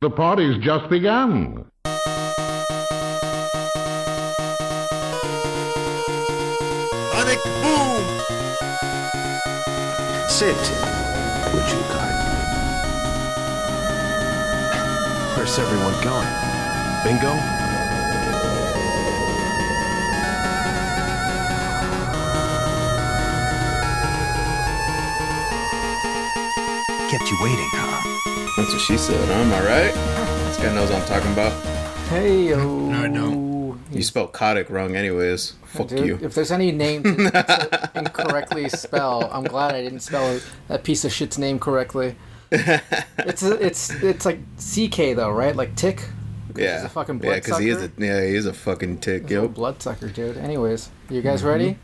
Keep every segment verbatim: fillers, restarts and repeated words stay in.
The party's just begun. Sonic boom! Sit, would you kindly? Where's everyone going? Bingo? Kept you waiting, huh? That's what she said. Am I right? This guy knows what I'm talking about. Hey yo. No, I don't. You spelled Kotick wrong anyways. Fuck Dude, you. if there's any name to incorrectly spell, I'm glad I didn't spell that piece of shit's name correctly. It's a, it's it's like C K though, right? Like tick. Yeah. He's a fucking yeah, because he is a bloodsucker. yeah, he is a fucking tick, He's a yo. bloodsucker, dude. Anyways, you guys ready?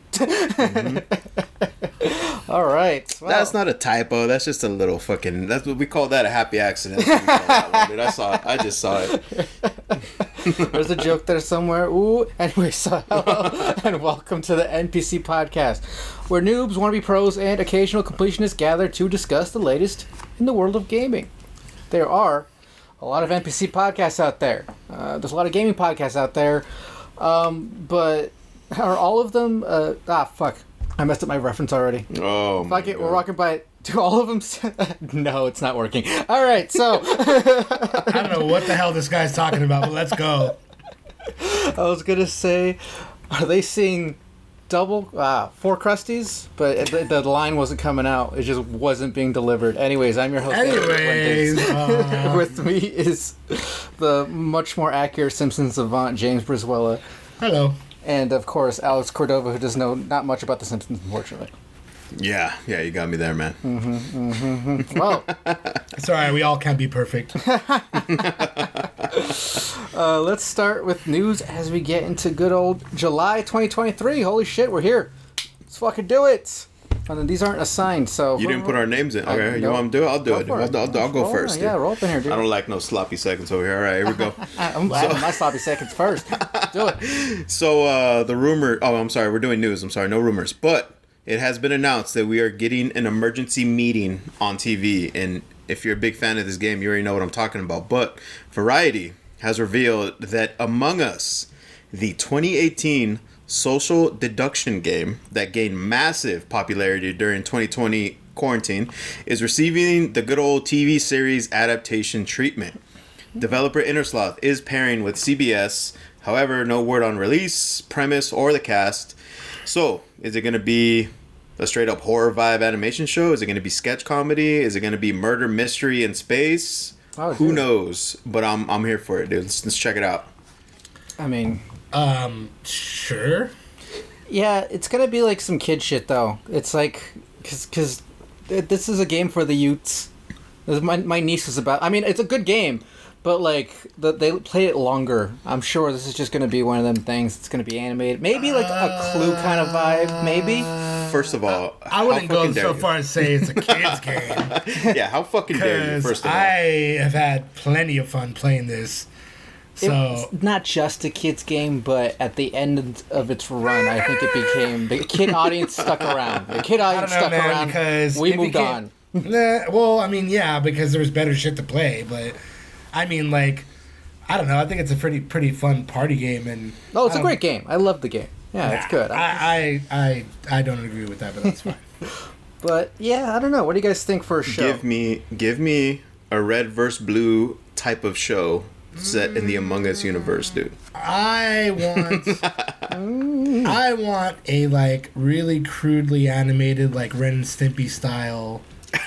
All right. Well, That's not a typo. That's just a little fucking. That's what we call that a happy accident. That's what we call that one, dude. I saw it. I just saw it. There's a joke there somewhere. Ooh. Anyway, so hello and welcome to the N P C podcast, where noobs, wannabe pros, and occasional completionists gather to discuss the latest in the world of gaming. There are a lot of N P C podcasts out there. Uh, there's a lot of gaming podcasts out there, um, but are all of them? Uh, ah, fuck! I messed up my reference already. Oh my Fuck it, God. we're rocking by. Do all of them? s- No, it's not working. All right, so. I don't know what the hell this guy's talking about, but let's go. I was gonna say, are they seeing double, uh, four crusties? But the, the line wasn't coming out. It just wasn't being delivered. Anyways, I'm your host. Andrew Anyways, Fuentes. uh, With me is the much more accurate Simpsons savant, James Brizuela. hello. And, of course, Alex Cordova, who does know not much about The Simpsons, unfortunately. Yeah, yeah, you got me there, man. Well, It's alright, we all can't be perfect. uh, let's start with news as we get into good old July twenty twenty-three. Holy shit, we're here. Let's fucking do it. And then these aren't assigned, so... You didn't put our names in. Okay, you no. want to do it? I'll do Go it. for I'll, I'll, I'll go Roll first. in, Yeah, dude. roll up in here, dude. I don't like no sloppy seconds over here. All right, here we go. I'm having my sloppy seconds first. Do it. So uh, the rumor. Oh, I'm sorry. We're doing news. I'm sorry. No rumors. But it has been announced that we are getting an emergency meeting on T V. And if you're a big fan of this game, you already know what I'm talking about. But Variety has revealed that Among Us, the twenty eighteen social deduction game that gained massive popularity during twenty twenty quarantine, is receiving the good old T V series adaptation treatment. Developer Innersloth is pairing with C B S. However, no word on release, premise, or the cast. So, is it going to be a straight up horror vibe animation show? Is it going to be sketch comedy? Is it going to be murder mystery in space? Oh, Who dude. knows? But I'm I'm here for it, dude. Let's, let's check it out. I mean, Um, sure. yeah, it's gonna be like some kid shit though. It's like, cause, cause th- this is a game for the youths. This- My my niece was about. I mean, it's a good game, but like the, they play it longer. I'm sure this is just gonna be one of them things. It's gonna be animated, maybe like a Clue kind of vibe, maybe. First of all, I wouldn't how go fucking dare so you? far as say it's a kid's game. Yeah, how fucking dare you? Because First of all, I have had plenty of fun playing this. So, It's not just a kid's game, but at the end of its run, I think it became the kid audience stuck around. The kid I audience don't know, stuck man, around. because we it moved became- on. Nah, well, I mean, yeah, because there was better shit to play, but I mean, like, I don't know. I think it's a pretty pretty fun party game, and Oh, it's I a don't- great game. I love the game. Yeah, it's Nah, good. I, I I I don't agree with that, but that's fine. But yeah, I don't know. What do you guys think for a show? give me give me a red versus blue type of show set in the Among Us universe, dude. I want I want a like really crudely animated like Ren and Stimpy style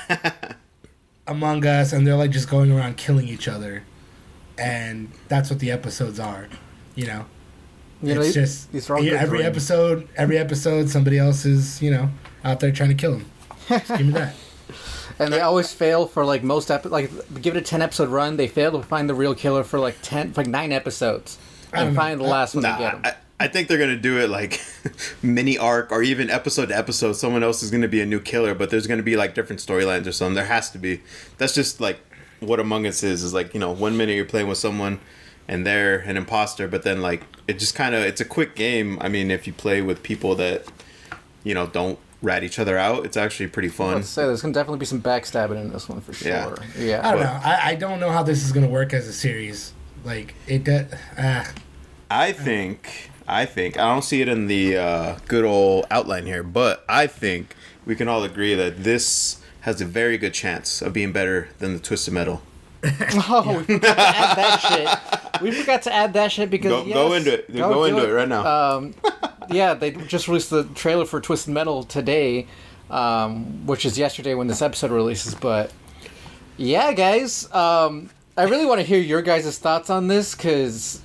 Among Us, and they're like just going around killing each other, and that's what the episodes are, you know. You know, it's these- just these are all yeah, good every for you. episode. Every episode, somebody else is you know out there trying to kill him. Just give me that. And they always fail for like most epi- like give it a ten episode run. They fail to find the real killer for like ten, like nine episodes, don't and know. find the last one Nah, to get him. I, I think they're gonna do it like mini arc or even episode to episode. Someone else is gonna be a new killer, but there's gonna be like different storylines or something. There has to be. That's just like what Among Us is. Is like, you know, one minute you're playing with someone and they're an imposter, but then like it just kind of it's a quick game. I mean, if you play with people that you know don't rat each other out. It's actually pretty fun. Let's say there's gonna definitely be some backstabbing in this one for sure. Yeah. Yeah. I don't But- know. I, I don't know how this is gonna work as a series. Like it does. Uh, I think, I think, I don't see it in the uh, good old outline here, but I think we can all agree that this has a very good chance of being better than the Twisted Metal. Oh, we forgot to add that shit. We forgot to add that shit because Go, yes, go into it. Go, do into it. right now. Um, yeah, they just released the trailer for Twisted Metal today, um, which is yesterday when this episode releases. But yeah, guys, um, I really want to hear your guys' thoughts on this because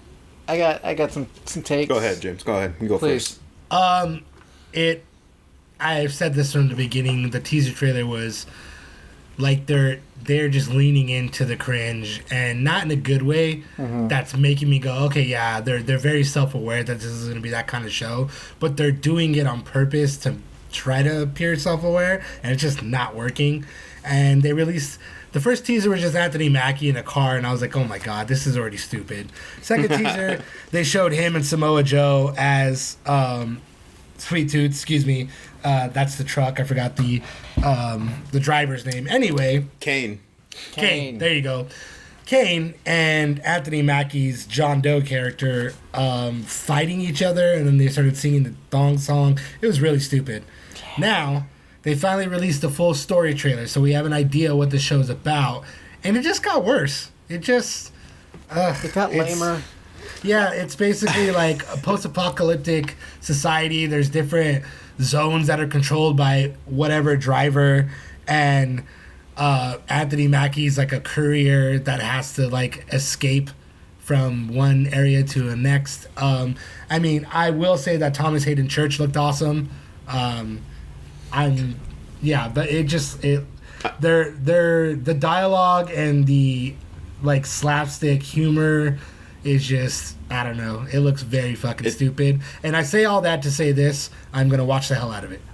I got I got some some takes. Go ahead, James. Go ahead. You go Please. first. um, it. I've said this from the beginning. The teaser trailer was like they're they're just leaning into the cringe and not in a good way. Mm-hmm. That's making me go, okay, yeah, they're they're very self aware that this is going to be that kind of show, but they're doing it on purpose to try to appear self aware, and it's just not working. And they released. The first teaser was just Anthony Mackie in a car, and I was like, oh my god, this is already stupid. Second teaser, they showed him and Samoa Joe as um, Sweet Tooth, excuse me. Uh, that's the truck. I forgot the um, the driver's name. Anyway, Kane. Kane. Kane. There you go. Kane and Anthony Mackie's John Doe character um, fighting each other, and then they started singing the thong song. It was really stupid. Now, they finally released the full story trailer, so we have an idea what the show's about, and it just got worse. It just... Uh, It got it's- lamer. Yeah, it's basically like a post-apocalyptic society. There's different zones that are controlled by whatever driver, and uh, Anthony Mackie's like a courier that has to like escape from one area to the next. Um, I mean, I will say that Thomas Hayden Church looked awesome. Um, I'm, yeah, but it just it, they're they're the dialogue and the like slapstick humor is just, I don't know. It looks very fucking It- stupid. And I say all that to say this: I'm gonna watch the hell out of it.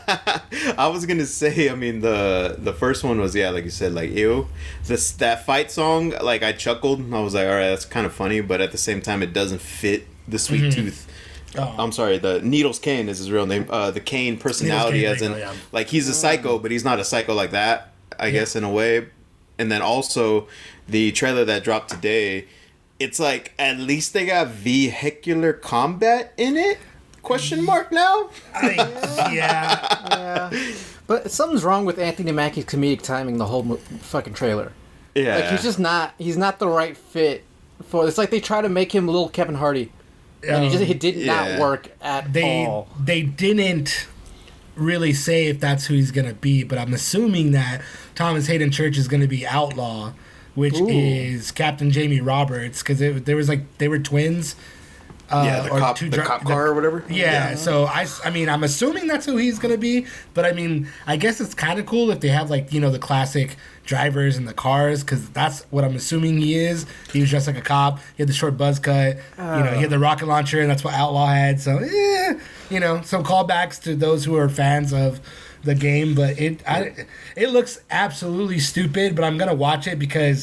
I was gonna say, I mean, the the first one was, yeah, like you said, like, ew. This that fight song, like, I chuckled. I was like, all right, that's kind of funny, but at the same time, it doesn't fit the Sweet Tooth. Oh. I'm sorry, the Needles Kane is his real name. Uh, the Kane personality, Kane, as in, there you go, yeah. like, he's a psycho, but he's not a psycho like that, I guess, in a way. And then also, the trailer that dropped today, it's like, at least they got vehicular combat in it? Question mark now? I, yeah, Yeah. But something's wrong with Anthony Mackie's comedic timing the whole mo- fucking trailer. Yeah. Like he's just not he's not the right fit for it's like they try to make him little Kevin Hardy. And he just it did yeah. not work at they all. they didn't really say if that's who he's gonna be, but I'm assuming that Thomas Hayden Church is gonna be Outlaw, which Ooh. is Captain Jamie Roberts, because there was like they were twins. Uh, yeah, the or cop, two the dri- cop the- car or whatever? Yeah, so I, s- I mean, I'm assuming that's who he's going to be, but I mean, I guess it's kind of cool if they have, like, you know, the classic drivers in the cars, because that's what I'm assuming he is. He was dressed like a cop, he had the short buzz cut, you know, he had the rocket launcher, and that's what Outlaw had, so, eh, you know, some callbacks to those who are fans of the game, but it, I, it looks absolutely stupid, but I'm going to watch it because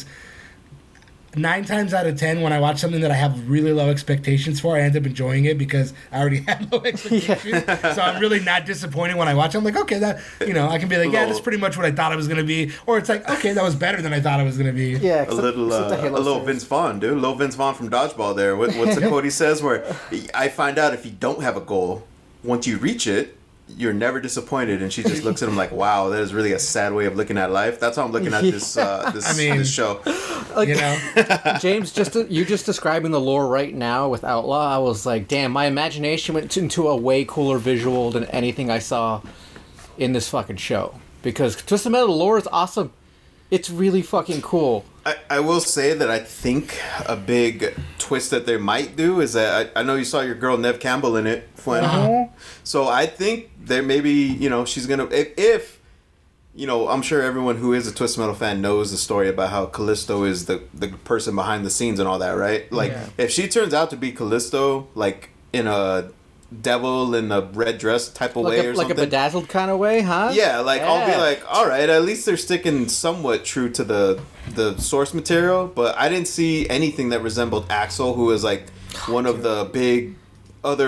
nine times out of ten, when I watch something that I have really low expectations for, I end up enjoying it because I already had low expectations. So I'm really not disappointed when I watch it. I'm like, okay, that, you know, I can be like, yeah, that's pretty much what I thought it was going to be. Or it's like, okay, that was better than I thought it was going to be. Yeah, A except, little, except uh, the a Halo little series. Vince Vaughn, dude. A little Vince Vaughn from Dodgeball there. What, what's the quote he says where, I find out if you don't have a goal, once you reach it, you're never disappointed. And she just looks at him like, wow, that is really a sad way of looking at life. That's how I'm looking at this uh, this, I mean- this show. Like, You know? James, just you just describing the lore right now with Outlaw, I was like, damn, my imagination went into a way cooler visual than anything I saw in this fucking show. Because Twisted Metal lore is awesome. It's really fucking cool. I, I will say that I think a big twist that they might do is that I, I know you saw your girl Nev Campbell in it, Fuen. Uh-huh. So I think there maybe, you know, she's gonna if, if you know, I'm sure everyone who is a Twisted Metal fan knows the story about how Callisto is the the person behind the scenes and all that, right? Like Yeah. if she turns out to be Callisto, like in a devil in a red dress type of Like way a, or like a something. bedazzled kind of way, huh? Yeah, like I'll be Yeah. like, all right, at least they're sticking somewhat true to the the source material. But I didn't see anything that resembled Axel, who is like one of the big other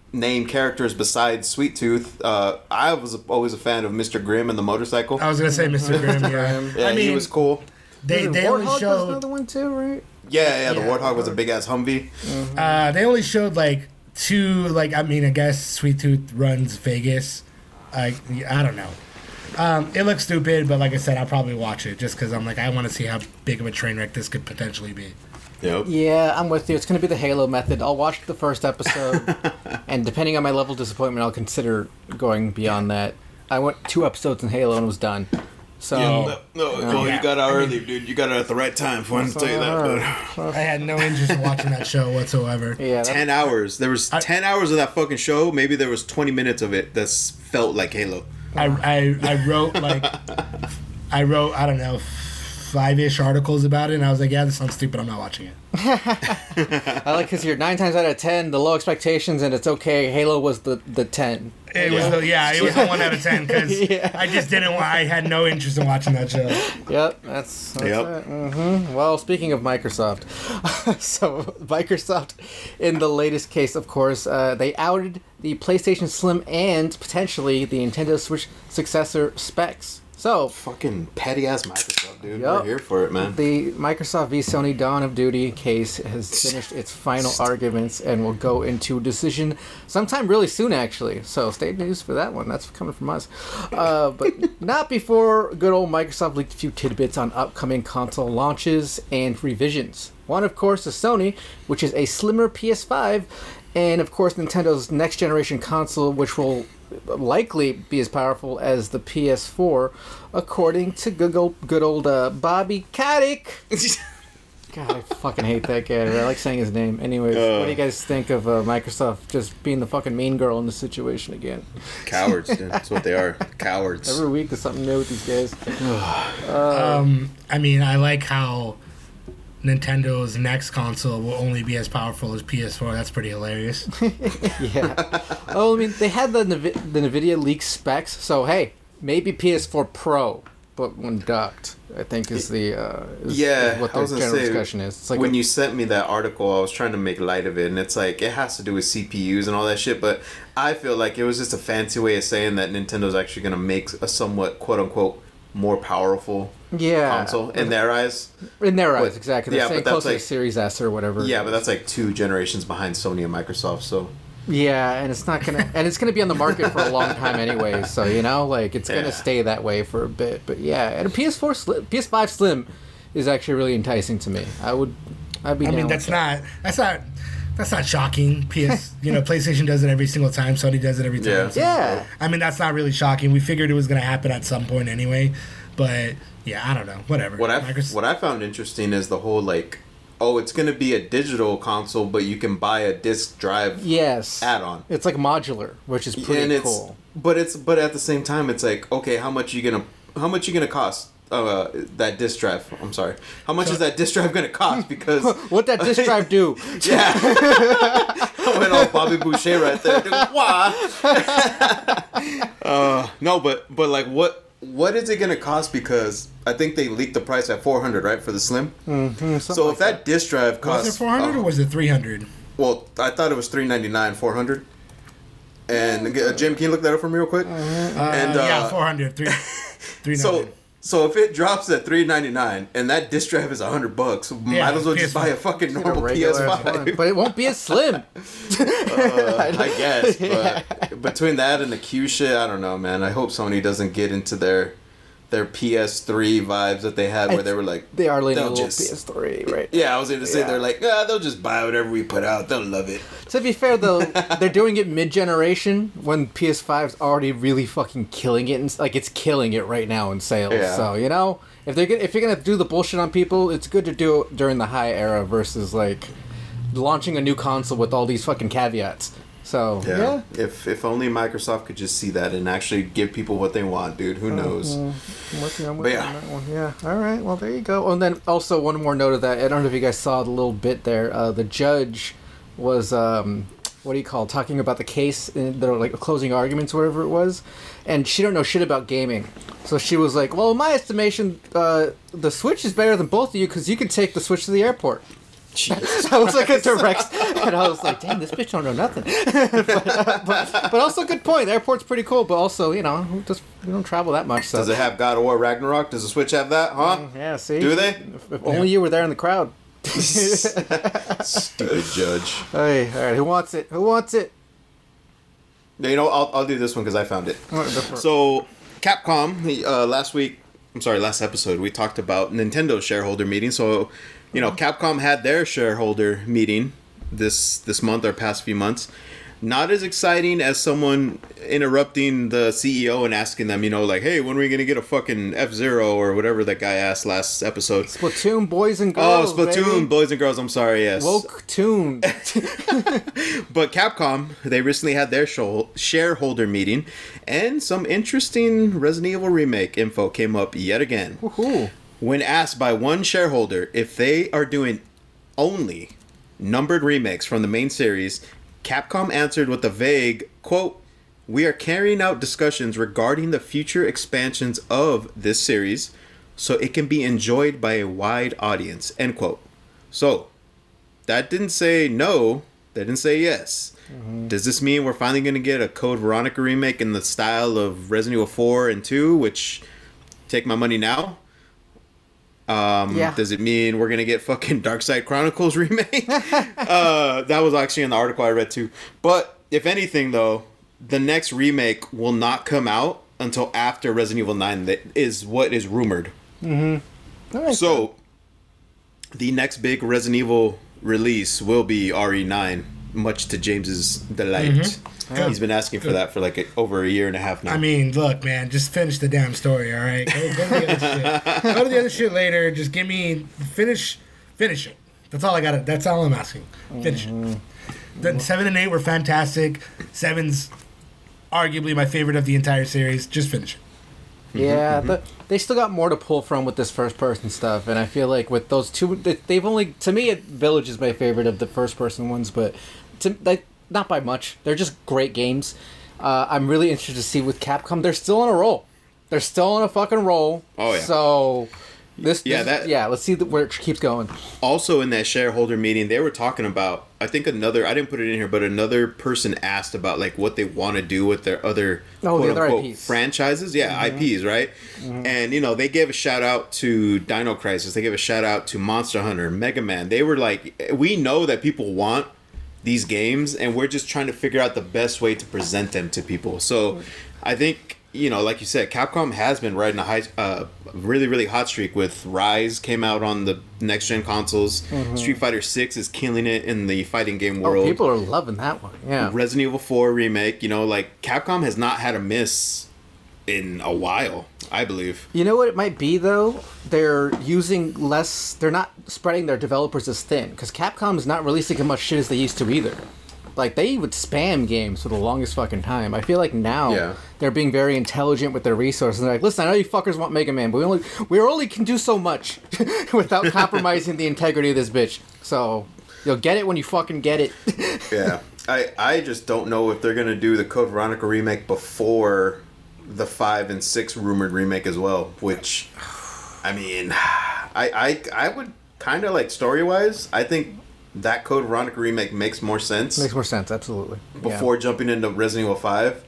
name characters besides Sweet Tooth. Uh, I was always a fan of Mister Grimm and the motorcycle. I was gonna say Mister Grimm. Yeah, Yeah, I mean, he was cool. they Isn't they only Warthog was showed another one too, right? Yeah, yeah, the Yeah. Warthog was a big ass Humvee. uh, they only showed like two. Like I mean, I guess Sweet Tooth runs Vegas. Like I don't know. Um, it looks stupid, but like I said, I'll probably watch it just because I'm like I want to see how big of a train wreck this could potentially be. Yep. Yeah, I'm with you. It's going to be the Halo method. I'll watch the first episode, and depending on my level of disappointment, I'll consider going beyond that. I went two episodes in Halo and was done. So No, no, well, yeah. you got out early, dude. You got it at the right time. If I want to tell you that, but I had no interest in watching that show whatsoever. yeah, that- ten hours. There was ten hours of that fucking show. Maybe there was twenty minutes of it that felt like Halo. I, I, I wrote like I wrote I don't know five-ish articles about it, and I was like, yeah, this sounds stupid. I'm not watching it. I like because you're nine times out of ten, the low expectations, and it's okay. Halo was the the ten. It was the, yeah, it was the one out of ten because Yeah. I just didn't. wa- I had no interest in watching that show. Yep, that's, that's Yep. it. hmm Well, speaking of Microsoft, so Microsoft, in the latest case, of course, uh, they outed the PlayStation Slim and potentially the Nintendo Switch successor specs. So, Fucking petty ass Microsoft, dude. Yup. We're here for it, man. the Microsoft v Sony Dawn of Duty case has finished its final arguments and will go into decision sometime really soon, actually. So stay tuned for that one. That's coming from us. Uh, but not before good old Microsoft leaked a few tidbits on upcoming console launches and revisions. One, of course, is Sony, which is a slimmer P S five, and of course Nintendo's next generation console, which will likely be as powerful as the P S four, according to good old, good old uh, Bobby Kotick. God, I fucking hate that guy. I like saying his name. Anyways, Uh. what do you guys think of uh, Microsoft just being the fucking mean girl in this situation again? Cowards, dude. That's what they are. Cowards. Every week there's something new with these guys. Um, I mean, I like how Nintendo's next console will only be as powerful as P S four. That's pretty hilarious. Yeah. Oh, I mean, they had the Nvi- the Nvidia leak specs, so hey, maybe P S four Pro, but when docked, I think is the uh, is, Yeah, is what I the was gonna general say, discussion is. It's like when a- you sent me that article, I was trying to make light of it, and it's like it has to do with C P Us and all that shit. But I feel like it was just a fancy way of saying that Nintendo's actually gonna make a somewhat quote unquote more powerful yeah, console in their eyes. in their eyes, But- exactly. They're yeah, saying but that's closer like- to Series S or whatever. Yeah, but that's like two generations behind Sony and Microsoft. So Yeah, and it's not gonna, and it's gonna be on the market for a long time anyway. So you know, like it's Yeah. gonna stay that way for a bit. But yeah, and a P S four, Slim, P S five Slim, is actually really enticing to me. I would, I'd be. I down mean, with that's that. not that's not that's not shocking. P S, you know, PlayStation does it every single time. Sony does it every time. Yeah. So, Yeah. I mean, that's not really shocking. We figured it was going to happen at some point anyway. But yeah, I don't know. Whatever. what I Microsoft- what I found interesting is the whole like, oh, it's gonna be a digital console, but you can buy a disc drive Yes. add-on. It's like modular, which is pretty and it's cool. but it's but at the same time it's like, okay, how much you gonna how much you gonna cost uh that disc drive? I'm sorry, how much is that disc drive gonna cost? Because What that disk drive do? yeah, I went all Bobby Boucher right there, dude. Why? uh, no, but but like what what is it gonna cost? Because I think they leaked the price at four hundred, right, for the Slim. Mm-hmm, So if that disc drive costs was it four hundred uh, or was it three hundred? well, I thought it was three ninety nine, four hundred. And uh, Jim, can you look that up for me real quick? Uh, and yeah, uh, four hundred. Three, three so so if it drops at three ninety nine and that disc drive is a hundred bucks, Yeah, might as well just P S five. buy a fucking A normal P S regular one, five. but it won't be as slim. Uh, I guess, but between that and the Q shit, I don't know, man. I hope Sony doesn't get into their their P S three vibes that they had, where they were like, They are leaning a they'll little just- P S three, right? yeah, I was going to say Yeah. they're like, ah, they'll just buy whatever we put out, they'll love it. To be fair, though, they're doing it mid-generation when P S five's already really fucking killing it. And, like, it's killing it right now in sales. Yeah. So, you know, if they're gonna, if you're going to do the bullshit on people, it's good to do it during the high era versus, like, launching a new console with all these fucking caveats. So, Yeah. yeah. If if only Microsoft could just see that and actually give people what they want, dude. Who knows? I'm working, I'm But working yeah. on that one. Yeah. All right. Well, there you go. Oh, and then also one more note of that. I don't know if you guys saw the little bit there. Uh, the judge was, um, what do you call it, talking about the case, in the like closing arguments, or whatever it was, and she don't know shit about gaming. So she was like, "Well, in my estimation, uh, the Switch is better than both of you because you can take the Switch to the airport." That was like a direct, and I was like, damn, this bitch don't know nothing. but, uh, but, but also, good point. The airport's pretty cool, but also, you know, we just we don't travel that much. So. Does it have God of War Ragnarok? Does the Switch have that? Huh? Yeah, see. Do they? If, if only you were there in the crowd. Stupid judge. Hey, all right, who wants it? Who wants it? You know, I'll I'll do this one because I found it. So, Capcom uh, last week. I'm sorry, last episode we talked about Nintendo's shareholder meeting. So, you know, Capcom had their shareholder meeting this this month or past few months. Not as exciting as someone interrupting the C E O and asking them, you know, like, hey, when are we going to get a fucking F-Zero or whatever that guy asked last episode. Splatoon, boys and girls. Oh, Splatoon, baby. boys and girls. I'm sorry, yes. Woke tune. But Capcom, they recently had their show, shareholder meeting, and some interesting Resident Evil remake info came up yet again. Woohoo. When asked by one shareholder if they are doing only numbered remakes from the main series, Capcom answered with a vague, quote, "We are carrying out discussions regarding the future expansions of this series so it can be enjoyed by a wide audience," end quote. So, that didn't say no, that didn't say yes. Mm-hmm. Does this mean we're finally going to get a Code Veronica remake in the style of Resident Evil four and two, which, take my money now? Um, yeah. Does it mean we're going to get fucking Darkside Chronicles remake? uh, that was actually in the article I read too. But, if anything though, the next remake will not come out until after Resident Evil nine. That is what is rumored. Mm-hmm. So, the next big Resident Evil release will be R E nine, much to James's delight. Mm-hmm. Yeah. He's been asking for that for like a, over a year and a half now. I mean, look, man, just finish the damn story, all right? Go, go to the other shit. Go to the other shit later. Just give me finish, finish it. That's all I got. That's all I'm asking. Finish Mm-hmm. it. Then seven and eight were fantastic. Seven's arguably my favorite of the entire series. Just finish it. Yeah, but they still got more to pull from with this first-person stuff, and I feel like with those two, they- they've only, to me, Village is my favorite of the first-person ones, but to, like, not by much. They're just great games. Uh, I'm really interested to see with Capcom. They're still on a roll. They're still on a fucking roll. Oh, yeah. So this, Yeah, this- that- yeah. Let's see the, where it keeps going. Also in that shareholder meeting, they were talking about, I think another, I didn't put it in here, but another person asked about like what they want to do with their other Oh, the quote other unquote I Ps. franchises. Yeah, I Ps, right? And, you know, they gave a shout out to Dino Crisis. They gave a shout out to Monster Hunter, Mega Man. They were like, we know that people want these games and we're just trying to figure out the best way to present them to people. So I think, you know, like you said, Capcom has been riding a high, uh, really, really hot streak with Rise came out on the next gen consoles. Street Fighter six is killing it in the fighting game world. Oh, people are loving that one. Yeah. Resident Evil four remake, you know, like Capcom has not had a miss in a while, I believe. You know what it might be though? They're using less. They're not spreading their developers as thin because Capcom is not releasing as much shit as they used to either. Like they would spam games for the longest fucking time. I feel like now Yeah. they're being very intelligent with their resources. They're like, listen, I know you fuckers want Mega Man, but we only we only can do so much without compromising the integrity of this bitch. So you'll get it when you fucking get it. Yeah. I, I just don't know if they're going to do the Code Veronica remake before the five and six rumored remake as well, which, I mean, I I, I would kind of like story-wise, I think that Code Veronica remake makes more sense Makes more sense, absolutely. before jumping into Resident Evil five.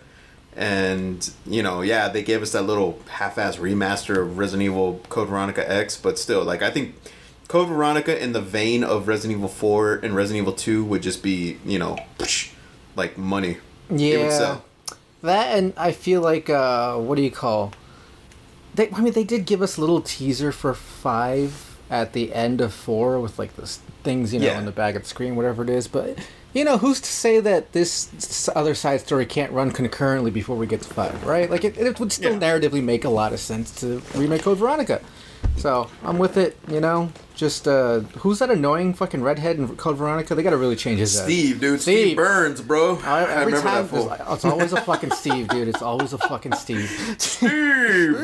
And, you know, yeah, they gave us that little half-ass remaster of Resident Evil Code Veronica X, but still, like, I think Code Veronica in the vein of Resident Evil four and Resident Evil two would just be, you know, like money. Yeah. It would sell. That and I feel like uh, what do you call? They I mean they did give us a little teaser for five at the end of four with like the s- things you know Yeah. on the back of the screen, whatever it is. But you know who's to say that this s- other side story can't run concurrently before we get to five, right? Like it, it would still Yeah. narratively make a lot of sense to remake Code Veronica. So I'm with it, you know. Just uh, who's that annoying fucking redhead in Code Veronica? They got to really change his. Uh, Steve, dude. Steve, Steve. Burns, bro. I, I every remember time, that fool. there's- it's always a fucking Steve, dude. It's always a fucking Steve. Steve,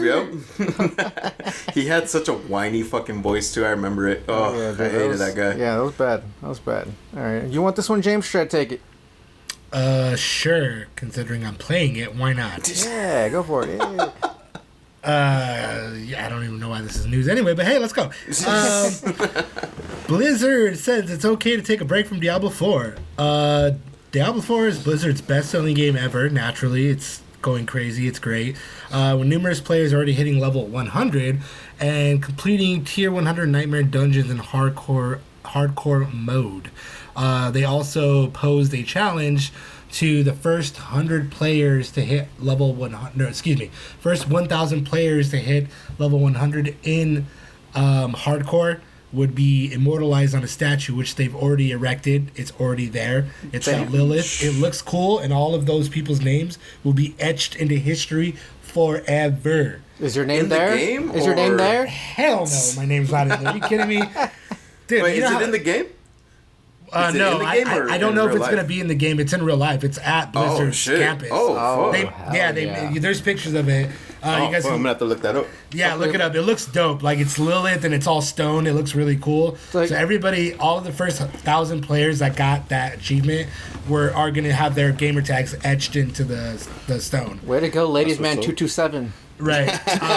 yep. He had such a whiny fucking voice, too. I remember it. Oh, Yeah, dude, I hated was- that guy. Yeah, that was bad. That was bad. All right, you want this one, James? Should I take it? Uh, sure. Considering I'm playing it, why not? Yeah, go for it. Yeah. Uh, yeah, I don't even know why this is news anyway, but hey, let's go. Um, Blizzard says it's okay to take a break from Diablo four. Uh, Diablo four is Blizzard's best-selling game ever. Naturally, it's going crazy. It's great. Uh, with numerous players already hitting level one hundred and completing tier one hundred nightmare dungeons in hardcore hardcore mode. Uh, they also posed a challenge to the first one hundred players to hit level one hundred. No, excuse me. First one thousand players to hit level one hundred in um, hardcore would be immortalized on a statue, which they've already erected. It's already there. It's got Lilith. It looks cool, and all of those people's names will be etched into history forever. Is your name In the there? game, Is your name or- there? Hell no, my name's not in there. Are you kidding me? Dude, Wait, you is know it how- in the game? Uh, Is it no, in the I, game I, or I don't in know if real it's going to life? be in the game. It's in real life. It's at Oh Blizzard's shit! campus. Oh, They, fuck. yeah, they. yeah. There's pictures of it. Uh, Oh, you guys, fuck, I'm can- gonna have to look that up. yeah, look it up. It looks dope. Like it's Lilith and it's all stone. It looks really cool. like- so everybody, all of the first thousand players that got that achievement were are going to have their gamer tags etched into the the stone. Way to go, ladies man what's two up. two seven. Right.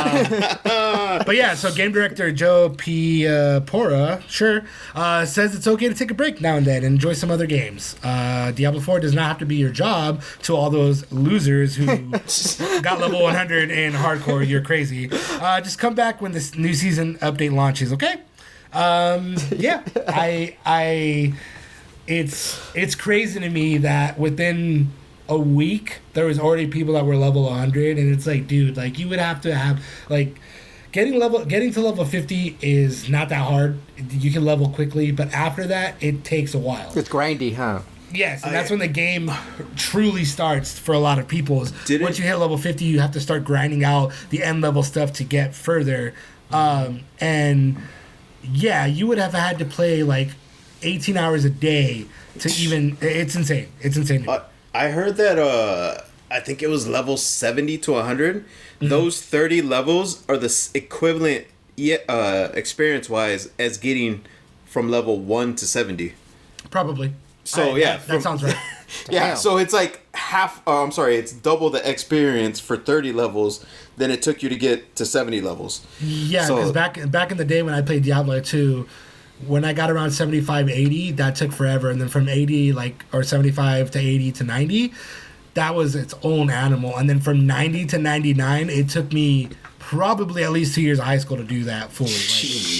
Um, but yeah, so game director Joe P. Uh, Pora, sure, uh, says it's okay to take a break now and then and enjoy some other games. Uh, Diablo four does not have to be your job to all those losers who got level one hundred in hardcore. You're crazy. Uh, just come back when this new season update launches, okay? Um, yeah, I, I, it's, it's crazy to me that within a week there was already people that were level one hundred, and it's like, dude, like you would have to have like getting level getting to level fifty is not that hard. You can level quickly, but after that it takes a while. It's grindy, huh? Yes, and I- that's when the game truly starts for a lot of people. is Did it- Once you hit level fifty, you have to start grinding out the end level stuff to get further. Um, and yeah, you would have had to play like eighteen hours a day to even. It's insane. It's insane. Uh, I heard that uh I think it was level seventy to one hundred. Mm-hmm. Those thirty levels are the s- equivalent yeah, uh experience-wise as getting from level one to seventy. Probably. So, I- yeah, that, from- that sounds right. Yeah, Damn. so it's like half oh, I'm sorry, it's double the experience for thirty levels than it took you to get to seventy levels. Yeah, So- because back back in the day when I played Diablo two, when I got around seventy-five, eighty, that took forever, and then from eighty like or seventy-five to eighty to ninety, that was its own animal, and then from ninety to ninety-nine, it took me probably at least two years of high school to do that fully. Like,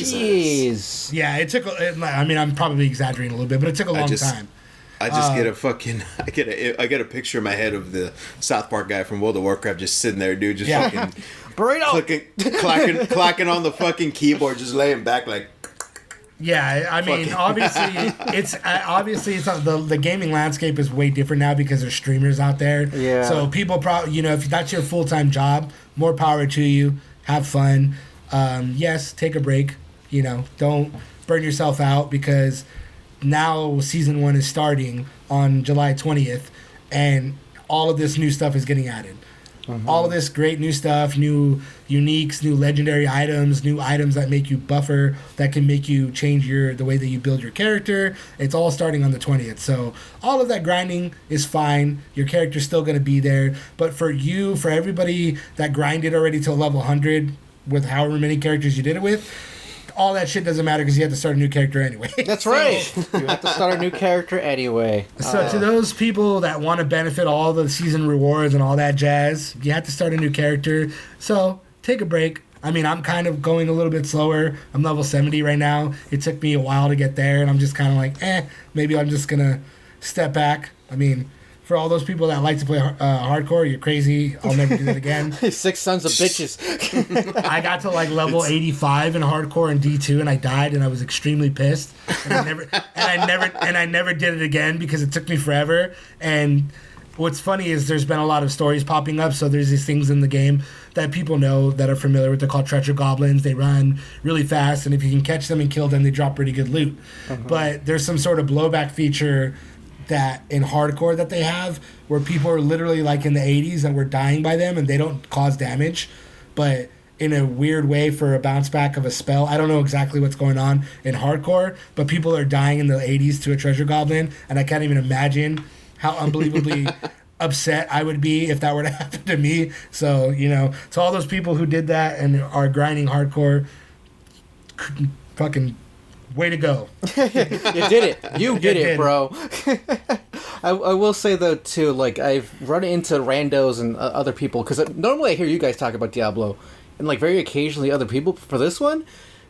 Jeez. yeah, it took. a- It, I mean, I'm probably exaggerating a little bit, but it took a long just- time. I Uh, just get a fucking I get a I get a picture in my head of the South Park guy from World of Warcraft just sitting there, dude, just Yeah. fucking Burrito. clicking, clacking, clacking on the fucking keyboard, just laying back like. Yeah, I mean, Fucking- obviously, it's uh, obviously it's not, the the gaming landscape is way different now because there's streamers out there. Yeah. So people probably, you know, if that's your full time job, more power to you. Have fun. Um, yes, take a break. You know, don't burn yourself out because now season one is starting on July twentieth, and all of this new stuff is getting added. All of this great new stuff, new uniques, new legendary items, new items that make you buffer, that can make you change your the way that you build your character. It's all starting on the twentieth. So all of that grinding is fine. Your character's still going to be there. But for you, for everybody that grinded already to level one hundred with however many characters you did it with, all that shit doesn't matter because you have to start a new character anyway. That's So- right. You have to start a new character anyway. So Uh, to those people that want to benefit all the season rewards and all that jazz, you have to start a new character. So take a break. I mean, I'm kind of going a little bit slower. I'm level seventy right now. It took me a while to get there, and I'm just kind of like, eh, maybe I'm just gonna step back. I mean, for all those people that like to play uh, hardcore, you're crazy. I'll never do that again. Six sons of bitches. I got to like level eighty-five in hardcore in D two, and I died, and I was extremely pissed. And I never, and I never, and I never did it again because it took me forever. And what's funny is there's been a lot of stories popping up. So there's these things in the game that people know that are familiar with. They're called treasure goblins. They run really fast, and if you can catch them and kill them, they drop pretty good loot. But there's some sort of blowback feature that in hardcore that they have where people are literally like in the eighties and we're dying by them and they don't cause damage, but in a weird way for a bounce back of a spell. I don't know exactly what's going on in hardcore, but people are dying in the eighties to a treasure goblin, and I can't even imagine how unbelievably upset I would be if that were to happen to me. So, you know, to all those people who did that and are grinding hardcore, fucking way to go. You did it. You did You it, did. bro. I, I will say, though, too, like, I've run into randos and uh, other people, because normally I hear you guys talk about Diablo, and, like, very occasionally other people. For this one,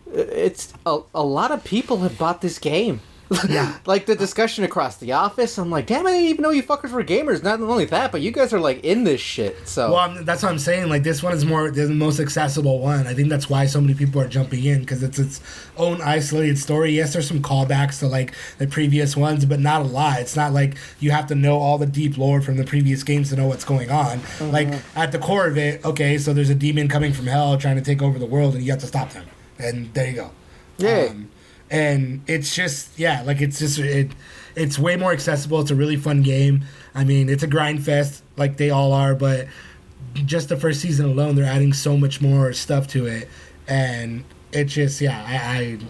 it's a, a lot of people have bought this game. Yeah. Like, the discussion across the office, I'm like, damn, I didn't even know you fuckers were gamers. Not only that, but you guys are, like, in this shit, so... Well, I'm, that's what I'm saying. Like, this one is more the most accessible one. I think that's why so many people are jumping in, because it's its own isolated story. Yes, there's some callbacks to, like, the previous ones, but not a lot. It's not like you have to know all the deep lore from the previous games to know what's going on. Mm-hmm. Like, at the core of it, okay, so there's a demon coming from hell trying to take over the world, and you have to stop them. And there you go. Yeah. Um, and it's just, yeah, like, it's just, it, it's way more accessible. It's a really fun game. I mean, it's a grind fest, like they all are, but just the first season alone, they're adding so much more stuff to it. And it's just, yeah, I, I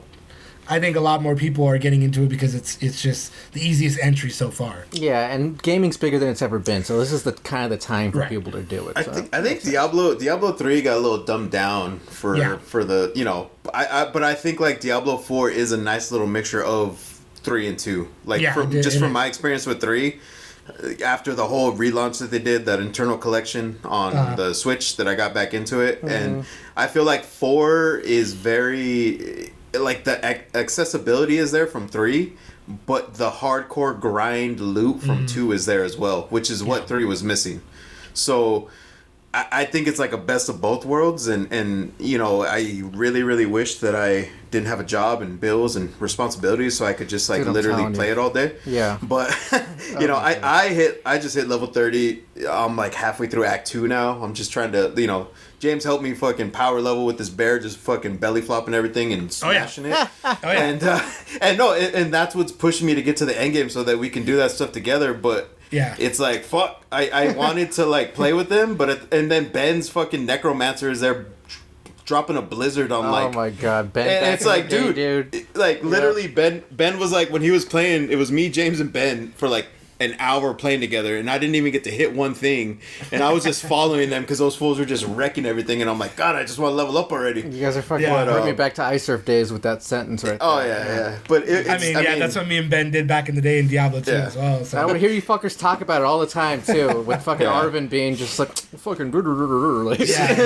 I think a lot more people are getting into it because it's it's just the easiest entry so far. Yeah, and gaming's bigger than it's ever been, so this is the kind of the time for Right. people to do it. I so. think I think Diablo Diablo three got a little dumbed down for Yeah. for the you know I, I but I think like Diablo four is a nice little mixture of three and two. Like Yeah, from it- just it from is. my experience with three, uh, after the whole relaunch that they did, that internal collection on Uh-huh. the Switch, that I got back into it, and I feel like four is very like the ac- accessibility is there from three, but the hardcore grind loot from two is there as well, which is what three was missing. So I, I think it's like a best of both worlds, and, and you know I really really wish that I didn't have a job and bills and responsibilities, so I could just like Dude, I'm literally telling play you. it all day. Yeah. But you know I, I hit I just hit level thirty. I'm like halfway through Act two now. I'm just trying to you know James helped me fucking power level with this bear, just fucking belly flopping everything and Oh, yeah. smashing it. Oh, yeah. And uh, and no, and, and that's what's pushing me to get to the end game so that we can do that stuff together. But Yeah. it's like fuck. I, I wanted to like play with them, but it, and then Ben's fucking necromancer is there, dropping a blizzard on Oh like. my god, Ben! And back it's in the like, day, dude, dude. it- like literally, Ben. Ben was like when he was playing. It was me, James, and Ben for like an hour playing together, and I didn't even get to hit one thing, and I was just following them because those fools were just wrecking everything, and I'm like, God, I just want to level up already. You guys are fucking Yeah, bringing me uh, back to iSurf days with that sentence right Oh there. yeah, yeah. But it, it's, I mean, yeah, that's what me and Ben did back in the day in Diablo two Yeah. as well. So. I would hear you fuckers talk about it all the time too, with fucking Yeah. Arvin being just like fucking like,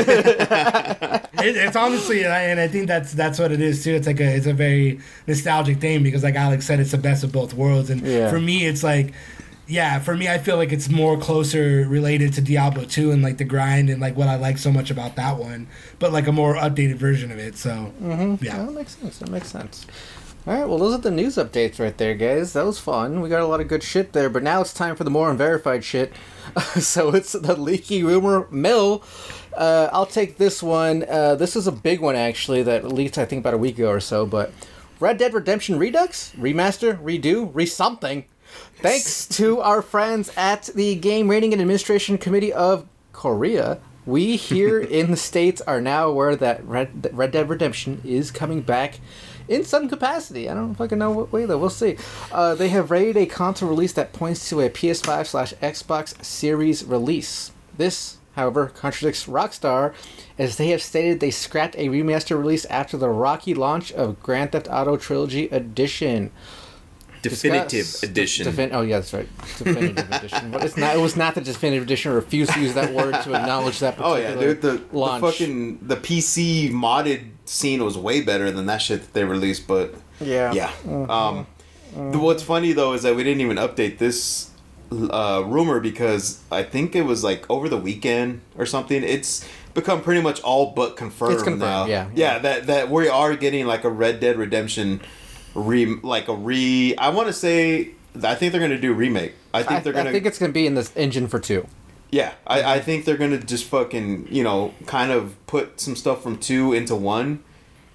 Yeah. it, it's honestly, and I, and I think that's that's what it is too. It's like a it's a very nostalgic thing because, like Alex said, it's the best of both worlds. And Yeah. for me, it's like, yeah, for me, I feel like it's more closer related to Diablo two and like the grind and like what I like so much about that one, but like a more updated version of it. So Yeah, yeah, that makes sense. That makes sense. All right, well, those are the news updates right there, guys. That was fun. We got a lot of good shit there, but now it's time for the more unverified shit. So it's the leaky rumor mill. Uh, I'll take this one. Uh, this is a big one, actually, that leaked, I think, about a week ago or so, but Red Dead Redemption Redux? Remaster? Redo? Re-something? Thanks to our friends at the Game Rating and Administration Committee of Korea, we here in the States are now aware that Red, Red Dead Redemption is coming back in some capacity. I don't fucking know what way, though. We'll see. Uh, they have rated a console release that points to a P S five slash Xbox Series release. This, however, contradicts Rockstar, as they have stated they scrapped a remaster release after the rocky launch of Grand Theft Auto Trilogy Edition. definitive Discuss- edition. Defin- oh yeah, that's right. Definitive edition. But it's not. It was not the definitive edition. I refuse to use that word to acknowledge that. Oh yeah, particular dude. The, the launch. fucking the P C modded scene was way better than that shit that they released. But Yeah. yeah. Um, the, what's funny though is that we didn't even update this uh, rumor because I think it was like over the weekend or something. It's become pretty much all but confirmed, It's confirmed, now. yeah. yeah. That that we are getting like a Red Dead Redemption re like a re. I want to say. I think they're gonna do remake. I think I, they're gonna. I think it's gonna be in this engine for two. Yeah, I, I think they're gonna just fucking you know kind of put some stuff from two into one,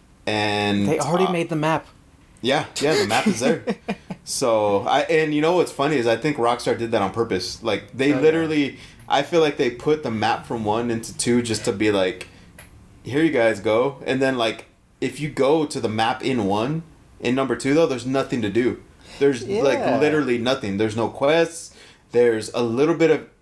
and They already uh, made the map. yeah yeah the map is there. So I and you know what's funny is I think Rockstar did that on purpose. Like they Oh, yeah. literally, I feel like they put the map from one into two just to be like, here you guys go, and then like if you go to the map in one, in number two though, there's nothing to do. There's like Yeah. literally nothing. There's no quests. There's a little bit of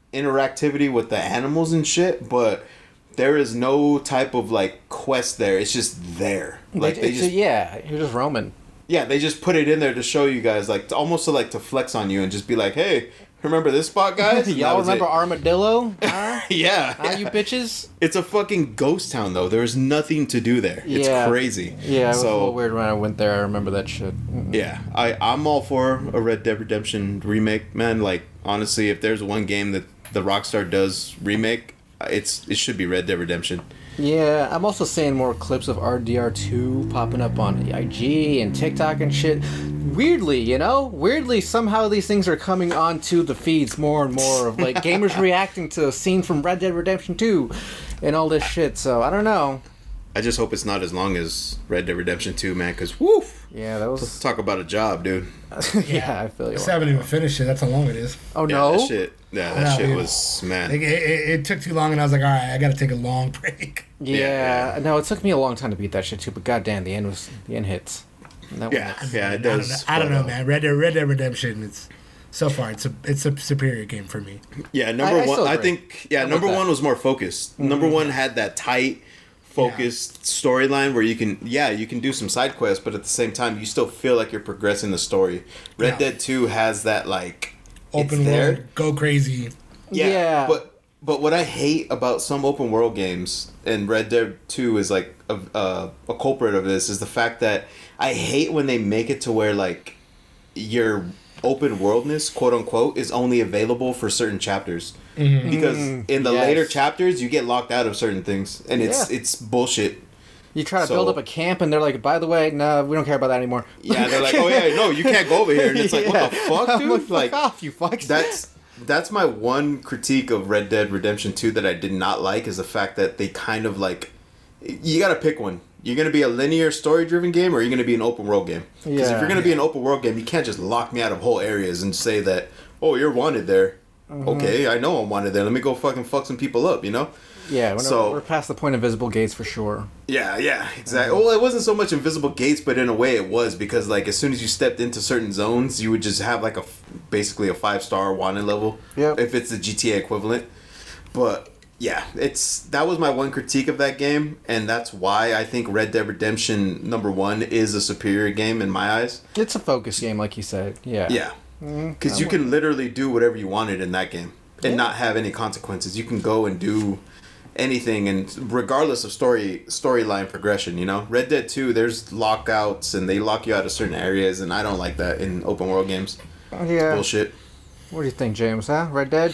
interactivity with the animals and shit, but there is no type of like quest there. It's just there. Like they It's- just yeah, you're just roaming. yeah, they just put it in there to show you guys, like to, almost to like to flex on you and just be like, hey, remember this spot, guys? And that Y'all was remember it. Armadillo? Huh? Yeah, Huh, you bitches? it's a fucking ghost town though. There's nothing to do there. Yeah. It's crazy. Yeah, it was a so little weird when I went there. I remember that shit. Mm-mm. yeah, I I'm all for a Red Dead Redemption remake, man. Like honestly, if there's one game that the Rockstar does remake, it's it should be Red Dead Redemption. Yeah, I'm also seeing more clips of R D R two popping up on I G and TikTok and shit. Weirdly, you know? Weirdly, somehow these things are coming onto the feeds more and more of like gamers reacting to a scene from Red Dead Redemption two and all this shit. So, I don't know. I just hope it's not as long as Red Dead Redemption two, man, because woof. Yeah, that was. Talk about a job, dude. yeah, I feel you. I still haven't even finished it. That's how long it is. Oh, Yeah, no? that shit. Yeah, that No, shit dude. was man. Like, it, it, it took too long, and I was like, all right, I got to take a long break. Yeah, Yeah. no, it took me a long time to beat that shit too, but goddamn, the end was. The end hits. And that Yeah, one- yeah, it I don't does. know, I don't know but, uh, man. Red Dead, Red Dead Redemption. It's so far, it's a it's a superior game for me. Yeah, number I- I one. still I agree. think. Yeah, I'm number with that. one was more focused. Number one had that tight, focused storyline where you can, yeah, you can do some side quests, but at the same time, you still feel like you're progressing the story. Red Yeah. Dead Two has that like Open it's there. world, go crazy. Yeah, Yeah. but but what I hate about some open world games, and Red Dead Two is like a, a a culprit of this, is the fact that I hate when they make it to where like your open worldness, quote unquote, is only available for certain chapters. Because in the Yes. later chapters, you get locked out of certain things, and it's Yeah. it's bullshit. You try to So- build up a camp, and they're like, by the way, no, we don't care about that anymore. Yeah, they're like, oh yeah, no, you can't go over here, and it's like, what the Yeah. fuck, I'm dude? like, fuck Like, off, you fucks. that's that's my one critique of Red Dead Redemption two that I did not like is the fact that they kind of like you got to pick one. You're going to be a linear story driven game or you're going to be an open world game. Because if Yeah. you're going to be an open world game, you can't just lock me out of whole areas and say that, "Oh, you're wanted there." Mm-hmm. Okay, I know I'm wanted there. Let me go fucking fuck some people up, you know? yeah, we're, so- we're past the point of visible gates for sure. Yeah, yeah, exactly. Well, it wasn't so much invisible gates, but in a way it was because like as soon as you stepped into certain zones, you would just have like a f- basically a five star wanted level. Yep. If it's the G T A equivalent. But yeah, it's that was my one critique of that game, and that's why I think Red Dead Redemption number one is a superior game in my eyes. It's a focus game, like you said. Yeah. Yeah, because you can literally do whatever you wanted in that game and not have any consequences. You can go and do anything, and regardless of story storyline progression, you know, Red Dead Two, there's lockouts and they lock you out of certain areas, and I don't like that in open world games. Yeah. Bullshit. What do you think, James? Huh? Red Dead?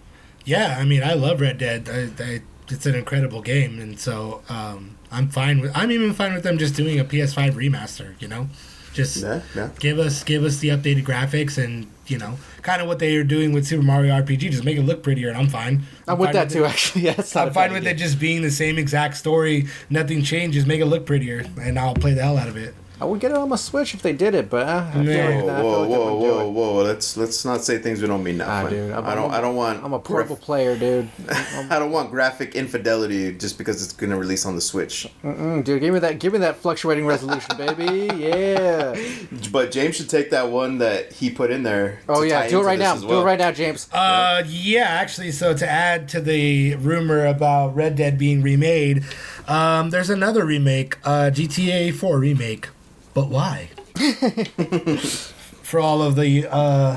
Yeah, I mean, I love Red Dead. I, I, it's an incredible game, and so um, I'm fine with. I'm even fine with them just doing a P S five remaster. You know, just Yeah, yeah. give us give us the updated graphics and you know, kind of what they are doing with Super Mario R P G. Just make it look prettier, and I'm fine. I'm with fine that too, it. actually. Yeah, it's not I'm a fine bad with idea. it just being the same exact story. Nothing changes. Make it look prettier, and I'll play the hell out of it. I would get it on my Switch if they did it, but uh, I feel Yeah. like, Whoa, I feel whoa, like they whoa, wouldn't do whoa, it. whoa! Let's let's not say things we don't mean. Now, Nah, friend. dude, I'm- I don't. I'm a- I don't want. I'm a portable player, dude. I don't want graphic infidelity just because it's gonna release on the Switch. Mm, dude, give me that. Give me that fluctuating resolution, baby. Yeah. But James should take that one that he put in there. Oh to yeah, tie do it into right this now. as Do well. it right now, James. Uh, yeah, actually, so to add to the rumor about Red Dead being remade, um, there's another remake, uh, G T A four remake. But why? For all of the uh,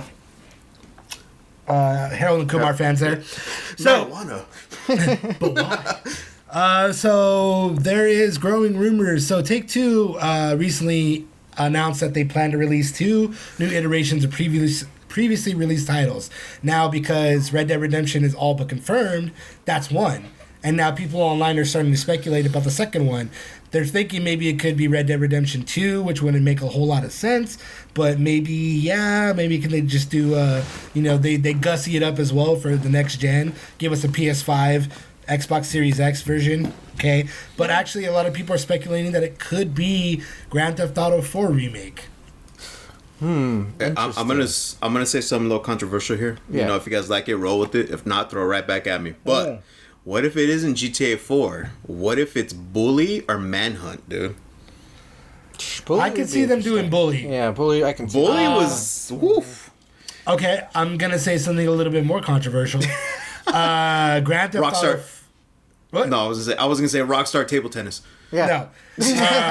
uh, Harold and Kumar fans there. So, Marijuana. but why? Uh, so there is growing rumors. So Take Two uh, recently announced that they plan to release two new iterations of previous previously released titles. Now, because Red Dead Redemption is all but confirmed, that's one. And now people online are starting to speculate about the second one. They're thinking maybe it could be Red Dead Redemption two, which wouldn't make a whole lot of sense. But maybe, yeah, maybe can they just do, uh, you know, they, they gussy it up as well for the next gen. Give us a P S five, Xbox Series X version, okay? But actually, a lot of people are speculating that it could be Grand Theft Auto four remake. I'm, I'm gonna s- I'm gonna say something a little controversial here. Yeah. You know, if you guys like it, roll with it. If not, throw it right back at me. But Yeah. what if it isn't G T A four? What if it's Bully or Manhunt, dude? Bully I would could be see them doing interesting. Bully. Yeah, bully. I can. see Bully that. was woof. Okay, I'm gonna say something a little bit more controversial. Uh, Grand Theft Rockstar. Auto. f- What? No, I was gonna say, I was gonna say Rockstar table tennis. Yeah. No.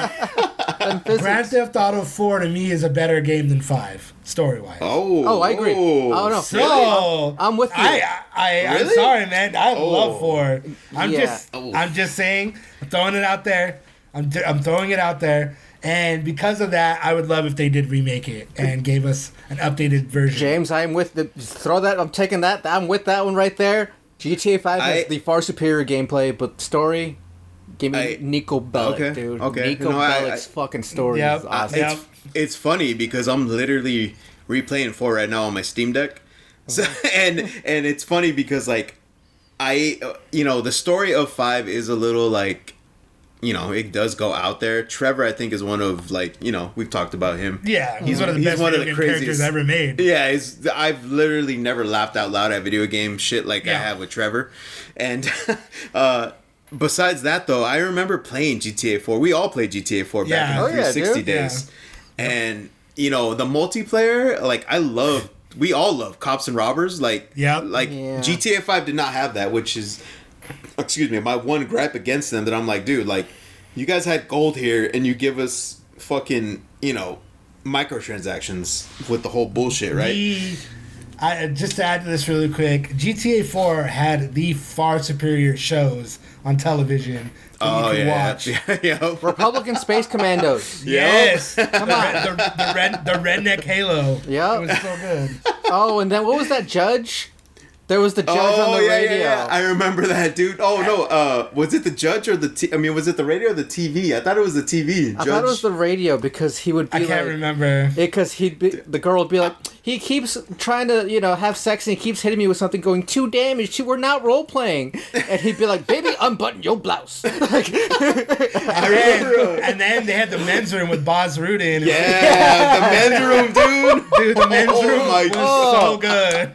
Uh, Grand Theft Auto four to me is a better game than five, story wise. Oh, Oh, I agree. Oh, no. So I'm with you. I, I, I'm Really? sorry, man. I Oh. love four. I'm Yeah. just, Oh. I'm just saying. I'm throwing it out there. I'm, d- I'm throwing it out there. And because of that, I would love if they did remake it and gave us an updated version. James, I'm with the. Just throw that. I'm taking that. I'm with that one right there. G T A five has I- the far superior gameplay, but story. Give me I- Nico Bellic, okay, dude. okay. Nico No, I- Bellic's I- fucking story Yep, is awesome. yep. It's it's funny because I'm literally replaying four right now on my Steam Deck, so and and it's funny because like I uh, you know the story of five is a little like you know it does go out there. Trevor I think is one of like you know we've talked about him. Yeah, he's one of the He's best one of video the game characters craziest- ever made. Yeah, it's, I've literally never laughed out loud at video game shit like I Yeah. have with Trevor. And uh, besides that, though, I remember playing G T A four. We all played G T A four back Yeah. in Oh, the yeah, three sixty dude. days. And, you know, the multiplayer, like, I love, we all love Cops and Robbers. Like, Yep. like Yeah. G T A five did not have that, which is, excuse me, my one gripe against them that I'm like, dude, like, you guys had gold here and you give us fucking, you know, microtransactions with the whole bullshit, right? The, I, just to add to this really quick, G T A four had the far superior shows on television that Oh you could yeah, watch. yeah, yeah. Republican Space Commandos. Yes, Come on. the, the, red, the redneck Halo. Yep. It was so good. Oh, and then what was that judge? There was the judge on Oh the yeah, radio. yeah, yeah. I remember that, dude. Oh no, uh, was it the judge or the? T- I mean, was it the radio or the T V? I thought it was the T V. I Judge. thought it was the radio because he would be I can't like, remember. Because he'd be, the girl would be like, he keeps trying to, you know, have sex and he keeps hitting me with something going, too damaged, too, we're not role playing. And he'd be like, baby, unbutton your blouse. Like, I And remember. then, and then they had the men's room with Boz Rudan. It Yeah, the men's room, dude. was- dude, the men's Oh room my was God. so good.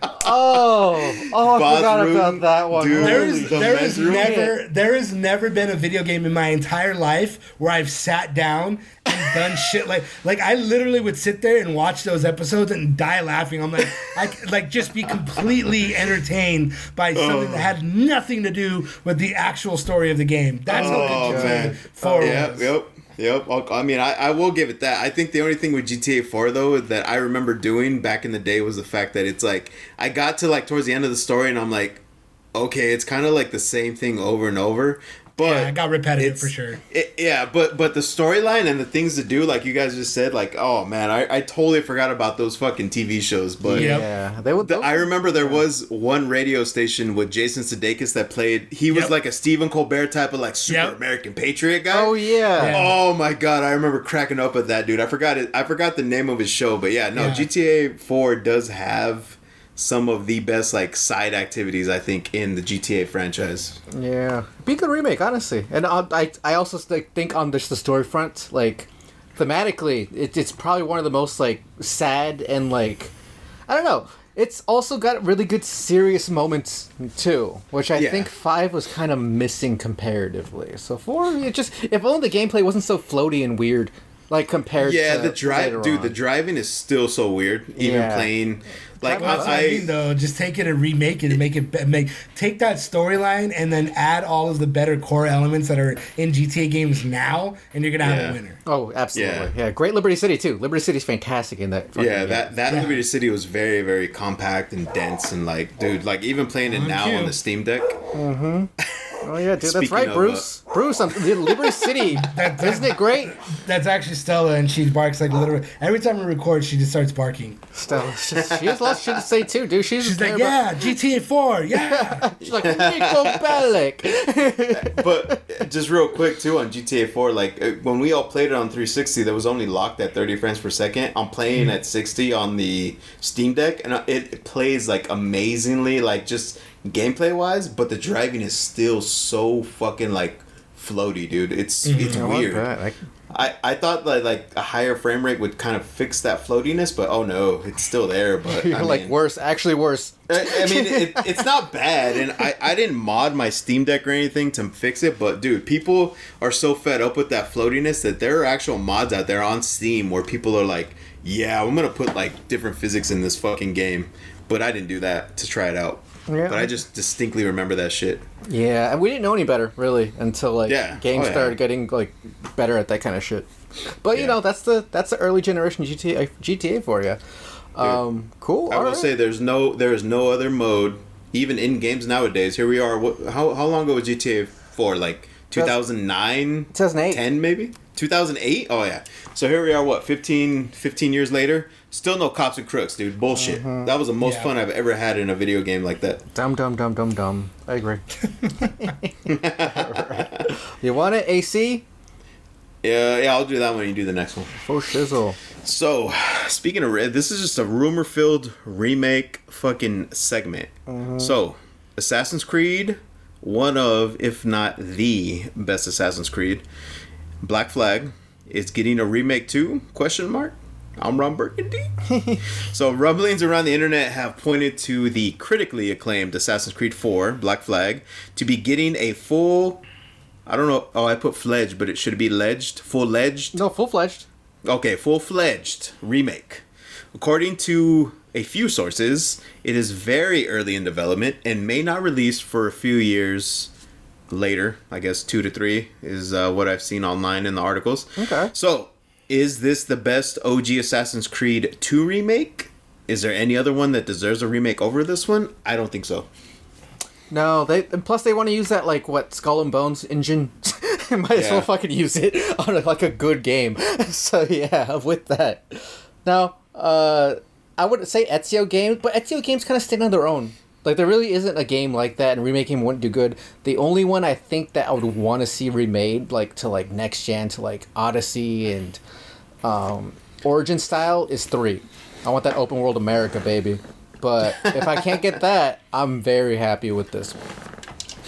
oh, oh, I Boss forgot room, about that one. dude. There Holy, is the there men's is room? never there has never been a video game in my entire life where I've sat down and done shit like like I literally would sit there and watch those episodes and die laughing. I'm like I c- like just be completely entertained by something that had nothing to do with the actual story of the game. That's Oh, how good man. G T A four Yep, was. yep, yep. I'll- I mean, I, I will give it that. I think the only thing with G T A four though that I remember doing back in the day was the fact that it's like I got to like towards the end of the story and I'm like, okay, it's kind of like the same thing over and over. But Yeah, it got repetitive it's- for sure. It, yeah, but but the storyline and the things to do, like you guys just said, like oh man, I, I totally forgot about those fucking T V shows. But Yep. Yeah, they would. the, I remember there was one radio station with Jason Sudeikis that played. He was Yep. like a Stephen Colbert type of like super Yep. American patriot guy. Oh yeah. Yeah. Oh my god, I remember cracking up at that dude. I forgot it. I forgot the name of his show, but yeah, no, Yeah. G T A four does have some of the best like side activities I think in the G T A franchise. Yeah, be a good remake, honestly. And uh, I, I also like, think on just the story front, like thematically, it, it's probably one of the most like sad and like, I don't know. It's also got really good serious moments too, which I Yeah. think five was kind of missing comparatively. So four, it just if only the gameplay wasn't so floaty and weird, like compared. Yeah, to the drive, later dude. on. The driving is still so weird. Even Yeah. playing, like That's what I, I, mean, though. Just take it and remake it and make it be- make take that storyline and then add all of the better core elements that are in G T A games now, and you're gonna have Yeah. a winner. Oh, absolutely. Yeah. Yeah. Great Liberty City too. Liberty City's fantastic in that. fucking yeah, game. that that Yeah. Liberty City was very very compact and dense and like, dude, like even playing it On now cue. on the Steam Deck. Oh yeah, dude, that's Speaking right, of, Bruce. Bruce, I'm, Liberty City. That- Isn't it great? That's actually Stella, and she barks like literally every time we record. She just starts barking. Stella, she, she has lots of shit to say too, dude. She's, She's like, terrible- "Yeah, G T A four, yeah." She's like Nico Bellic. But just real quick too on G T A four, like uh, when we all played it on three sixty, that was only locked at thirty frames per second. I'm playing Mm-hmm. at sixty on the Steam Deck, and it, it plays like amazingly, like just gameplay wise. But the driving is still so fucking like floaty, dude. It's Mm-hmm. it's weird. Like, I, I thought that like a higher frame rate would kind of fix that floatiness, but oh no, it's still there. But you're I like mean, worse, actually worse. I, I mean, it, it's not bad, and I, I didn't mod my Steam Deck or anything to fix it, but dude, people are so fed up with that floatiness that there are actual mods out there on Steam where people are like, yeah, I'm gonna put like different physics in this fucking game, but I didn't do that to try it out. Yeah. But I just distinctly remember that shit. Yeah, and we didn't know any better really until like Yeah. games Oh, yeah. started getting like better at that kind of shit. But you Yeah. know, that's the that's the early generation G T A G T A for you. Um, cool. I all will right. say there's no there is no other mode, even in games nowadays. Here we are. What, how how long ago was G T A four? Like two thousand nine? two thousand eight. ten maybe? two thousand eight? Oh yeah. So here we are, what, fifteen, fifteen years later? Still no cops and crooks, dude. Bullshit. Mm-hmm. That was the most Yeah. fun I've ever had in a video game like that. Dumb, dumb, dumb, dumb, dumb. I agree. You want it, A C? Yeah, yeah, I'll do that when you do the next one. Oh shizzle. So, speaking of red, this is just a rumor-filled remake fucking segment. So, Assassin's Creed, one of, if not the best Assassin's Creed, Black Flag, is getting a remake too? Question mark. I'm Ron Burgundy. So, rumblings around the internet have pointed to the critically acclaimed Assassin's Creed four, Black Flag, to be getting a full... I don't know. Oh, I put fledged, but it should be ledged. Full-ledged. No, full fledged. Okay, full-fledged remake. According to a few sources, it is very early in development and may not release for a few years later. I guess two to three is uh, what I've seen online in the articles. Okay. So, is this the best O G Assassin's Creed two remake? Is there any other one that deserves a remake over this one? I don't think so. No, they and plus they want to use that like what Skull and Bones engine. Might as Yeah. well fucking use it on a, like a good game. So yeah, with that. Now, uh, I wouldn't say Ezio games, but Ezio games kind of stand on their own. Like there really isn't a game like that, and remaking wouldn't do good. The only one I think that I would want to see remade, like to like next gen, to like Odyssey and um, Origin style, is three. I want that open world America, baby. But if I can't get that, I'm very happy with this one.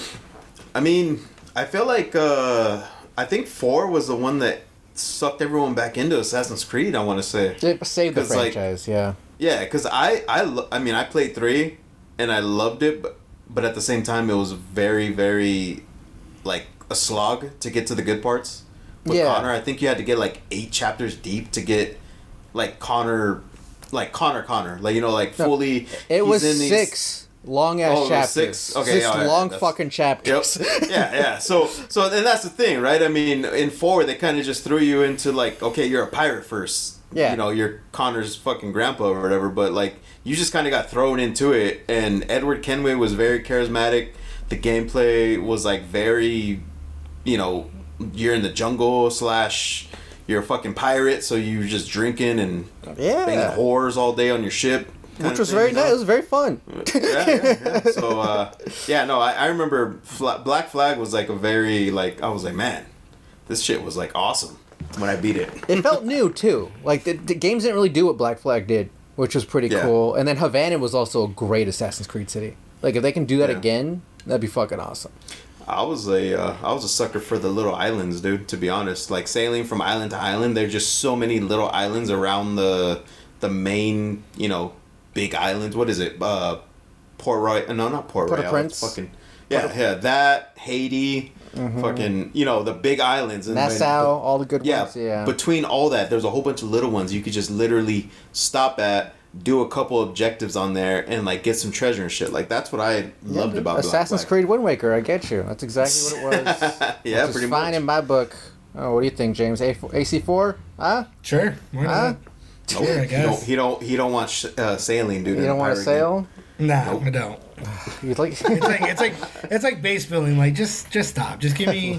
I mean, I feel like uh, I think four was the one that sucked everyone back into Assassin's Creed. I want to say, It saved the 'Cause, like, franchise, yeah. yeah, because I I lo- I mean I played three and I loved it, but but at the same time it was very very like a slog to get to the good parts with Yeah. Connor. I think you had to get like eight chapters deep to get like Connor, like Connor Connor, like you know like No, fully. It he's was in these- six long ass Oh, it was chapters. six? Okay, Six yeah, yeah, long that's- fucking Yep. chapters. yeah, yeah. So, so, and that's the thing, right? I mean, in four, they kind of just threw you into like, okay, you're a pirate first. Yeah. You know, you're Connor's fucking grandpa or whatever, but like, you just kind of got thrown into it. And Edward Kenway was very charismatic. The gameplay was like very, you know, you're in the jungle slash you're a fucking pirate, so you're just drinking and Yeah. banging whores all day on your ship. kind Which of was thing, very you know? nice. It was very fun. yeah, yeah, yeah. So, uh, yeah, no, I, I remember Fla- Black Flag was like a very, like, I was like, man, this shit was like awesome when I beat it. It felt new too. Like the, the games didn't really do what Black Flag did, which was pretty Yeah. cool. And then Havana was also a great Assassin's Creed city. Like if they can do that Yeah. again, that'd be fucking awesome. I was a, uh, I was a sucker for the little islands, dude, to be honest. Like, sailing from island to island, there's just so many little islands around the, the main, you know, big islands. What is it? Uh, Port Royal? No, not Port Royal. Port-au-Prince? It's Fucking yeah, yeah. That Haiti, fucking you know the big islands and Nassau, but- all the good yeah, ones. Yeah. Between all that, there's a whole bunch of little ones you could just literally stop at, do a couple objectives on there, and like get some treasure and shit. Like that's what I loved about Black Assassin's Flag. Creed Wind Waker. I get you. That's exactly what it was. Yeah, Which is pretty fine much. in my book. Oh, what do you think, James? A AC four? Huh? Sure. Why Huh? not? Sure, I He don't. guess. He don't. He don't want sh- uh, sailing, dude. You in don't a want to pirate sail? Nah, I don't. You like? It's like it's like it's like base building. Like just just stop. Just give me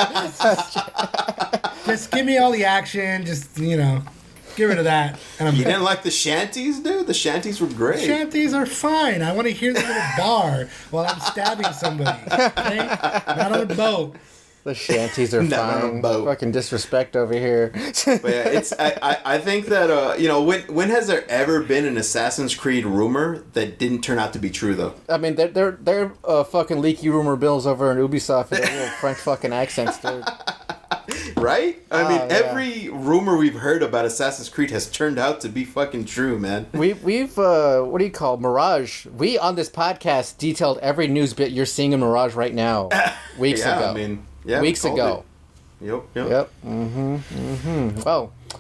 just give me all the action. Just you know, get rid of that. And I'm game. You good. didn't like the shanties, dude. The shanties were great. Shanties are fine. I want to hear them in a bar while I'm stabbing somebody. Okay? Not on a boat. The shanties are Not on a fine. boat. Fucking disrespect over here. But yeah, it's. I, I, I think that uh, you know, when when has there ever been an Assassin's Creed rumor that didn't turn out to be true though? I mean, they're they're, they're uh, fucking leaky rumor bills over in Ubisoft with their little French fucking accents, dude. Right? I Oh, mean, yeah. every rumor we've heard about Assassin's Creed has turned out to be fucking true, man. We we've uh, what do you call it? Mirage? We on this podcast detailed every news bit you're seeing in Mirage right now, weeks yeah, ago. I mean, yeah, we weeks called ago. it. Yep, yep. Yep. Mm-hmm. Mm-hmm. Well,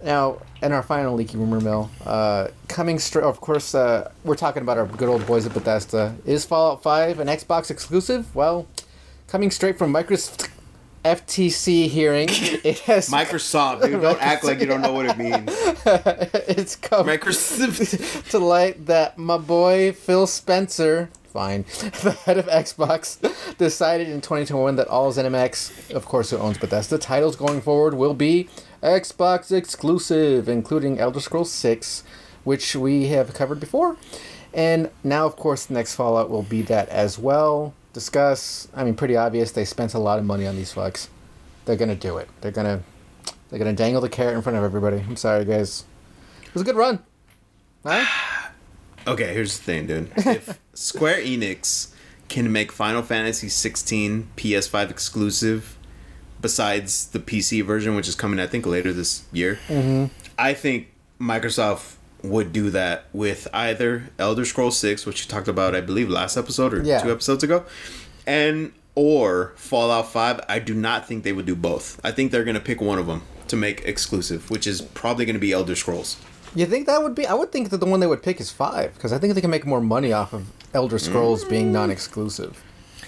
Now, in our final leaky rumor mill, uh, coming straight, of course, uh, we're talking about our good old boys at Bethesda. Is Fallout five an Xbox exclusive? Well, coming straight from Microsoft F T C hearing, it has... Microsoft, dude, don't act like you don't know what it means. It's come Microsoft. to light that my boy Phil Spencer, fine, the head of Xbox, decided in twenty twenty-one that all ZeniMax, of course, who owns Bethesda, titles going forward will be Xbox exclusive, including Elder Scrolls six, which we have covered before. And now, of course, the next Fallout will be that as well. Discuss. I mean, pretty obvious. They spent a lot of money on these fucks. They're gonna do it. They're gonna, they're gonna dangle the carrot in front of everybody. I'm sorry, guys. It was a good run. Huh? Okay, here's the thing, dude. If Square Enix can make Final Fantasy sixteen P S five exclusive, besides the P C version, which is coming, I think, later this year, mm-hmm. I think Microsoft would do that with either Elder Scrolls six, which you talked about, I believe, last episode or yeah. two episodes ago, and or Fallout five. I do not think they would do both. I think they're going to pick one of them to make exclusive, which is probably going to be Elder Scrolls. You think that would be... I would think that the one they would pick is five, because I think they can make more money off of Elder Scrolls mm. being non-exclusive.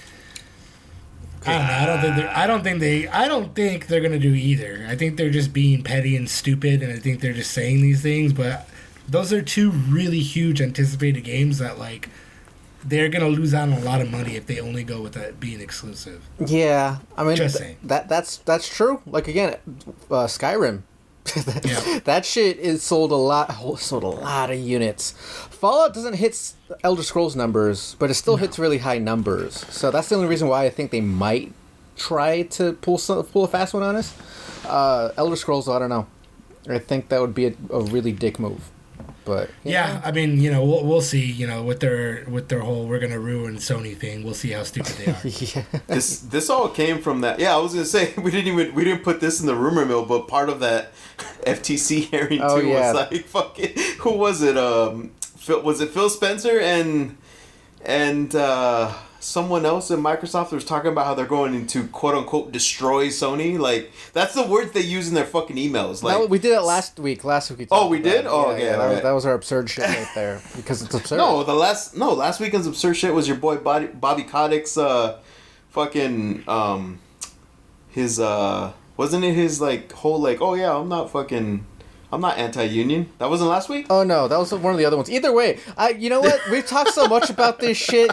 I don't know. I don't think they're. I don't think they. I don't think they're gonna do either. I think they're just being petty and stupid, and I think they're just saying these things. But those are two really huge anticipated games that like they're gonna lose out on a lot of money if they only go with that being exclusive. Yeah, I mean, just th- saying. that that's that's true. Like again, uh, Skyrim. that, yeah. that shit is sold a lot sold a lot of units. Fallout doesn't hit Elder Scrolls numbers, but it still no. hits really high numbers. So that's the only reason why I think they might try to pull some, pull a fast one on us. Uh, Elder Scrolls, I don't know. I think that would be a, a really dick move. But yeah, know. I mean, you know, we'll, we'll see. You know, with their with their whole "we're gonna ruin Sony" thing, we'll see how stupid they are. yeah. This this all came from that. Yeah, I was gonna say we didn't even we didn't put this in the rumor mill, but part of that F T C hearing oh, too yeah. was like fucking who was it? Um, Phil, was it Phil Spencer and and uh, someone else at Microsoft was talking about how they're going into quote unquote destroy Sony. Like that's the words they use in their fucking emails. Like no, we did it last week. Last week we oh we did. It. Oh yeah, okay. Yeah, that, right. was, that was our absurd shit right there because it's absurd. No, the last no last weekend's absurd shit was your boy Bobby, Bobby Kotick's uh, fucking um, his uh, wasn't it his like whole like oh yeah I'm not fucking. I'm not anti-union. That wasn't last week? Oh, no. That was one of the other ones. Either way, I, you know what? We've talked so much about this shit.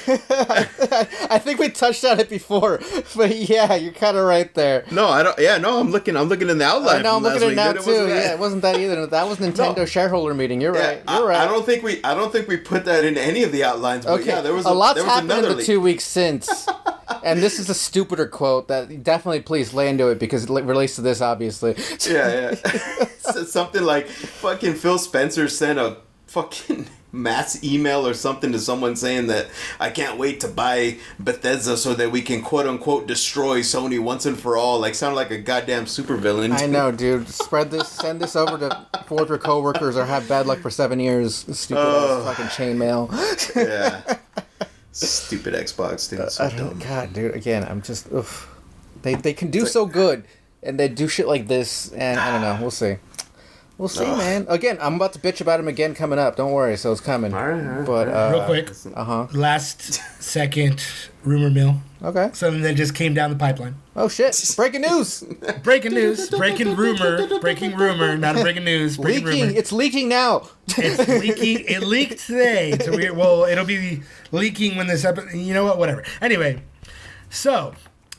I think we touched on it before. But yeah, you're kind of right there. No, I don't. Yeah, no, I'm looking I'm looking in the outline. Uh, no, I'm looking at it now, week. too. It yeah, it wasn't that either. That was Nintendo no. shareholder meeting. You're yeah, right. You're right. I, I don't think we I don't think we put that in any of the outlines. But okay. yeah, there was a, a lot's there was happened in the leak. two weeks since. And this is a stupider quote that definitely please lay into it because it relates to this, obviously. Yeah, yeah. Something like fucking Phil Spencer sent a fucking mass email or something to someone saying that I can't wait to buy Bethesda so that we can quote unquote destroy Sony once and for all. Like sounded like a goddamn supervillain. I know, dude. Spread this, send this over to four of your coworkers or have bad luck for seven years. Stupid uh, ass fucking chainmail. Yeah. Stupid Xbox, dude. So uh, dumb. God, dude. Again, I'm just. Oof. They they can do so good, and they do shit like this, and I don't know. We'll see. We'll see, Ugh. man. Again, I'm about to bitch about him again coming up. Don't worry, so it's coming. All right, all right, but uh, real quick, uh huh. Last second rumor mill. Okay. Something that just came down the pipeline. Oh shit! Breaking news. Breaking news. Breaking rumor. Breaking rumor. Not a breaking news. Breaking leaking. Rumor. It's leaking now. It's leaking. It leaked today. So we well, it'll be leaking when this episode. You know what? Whatever. Anyway, so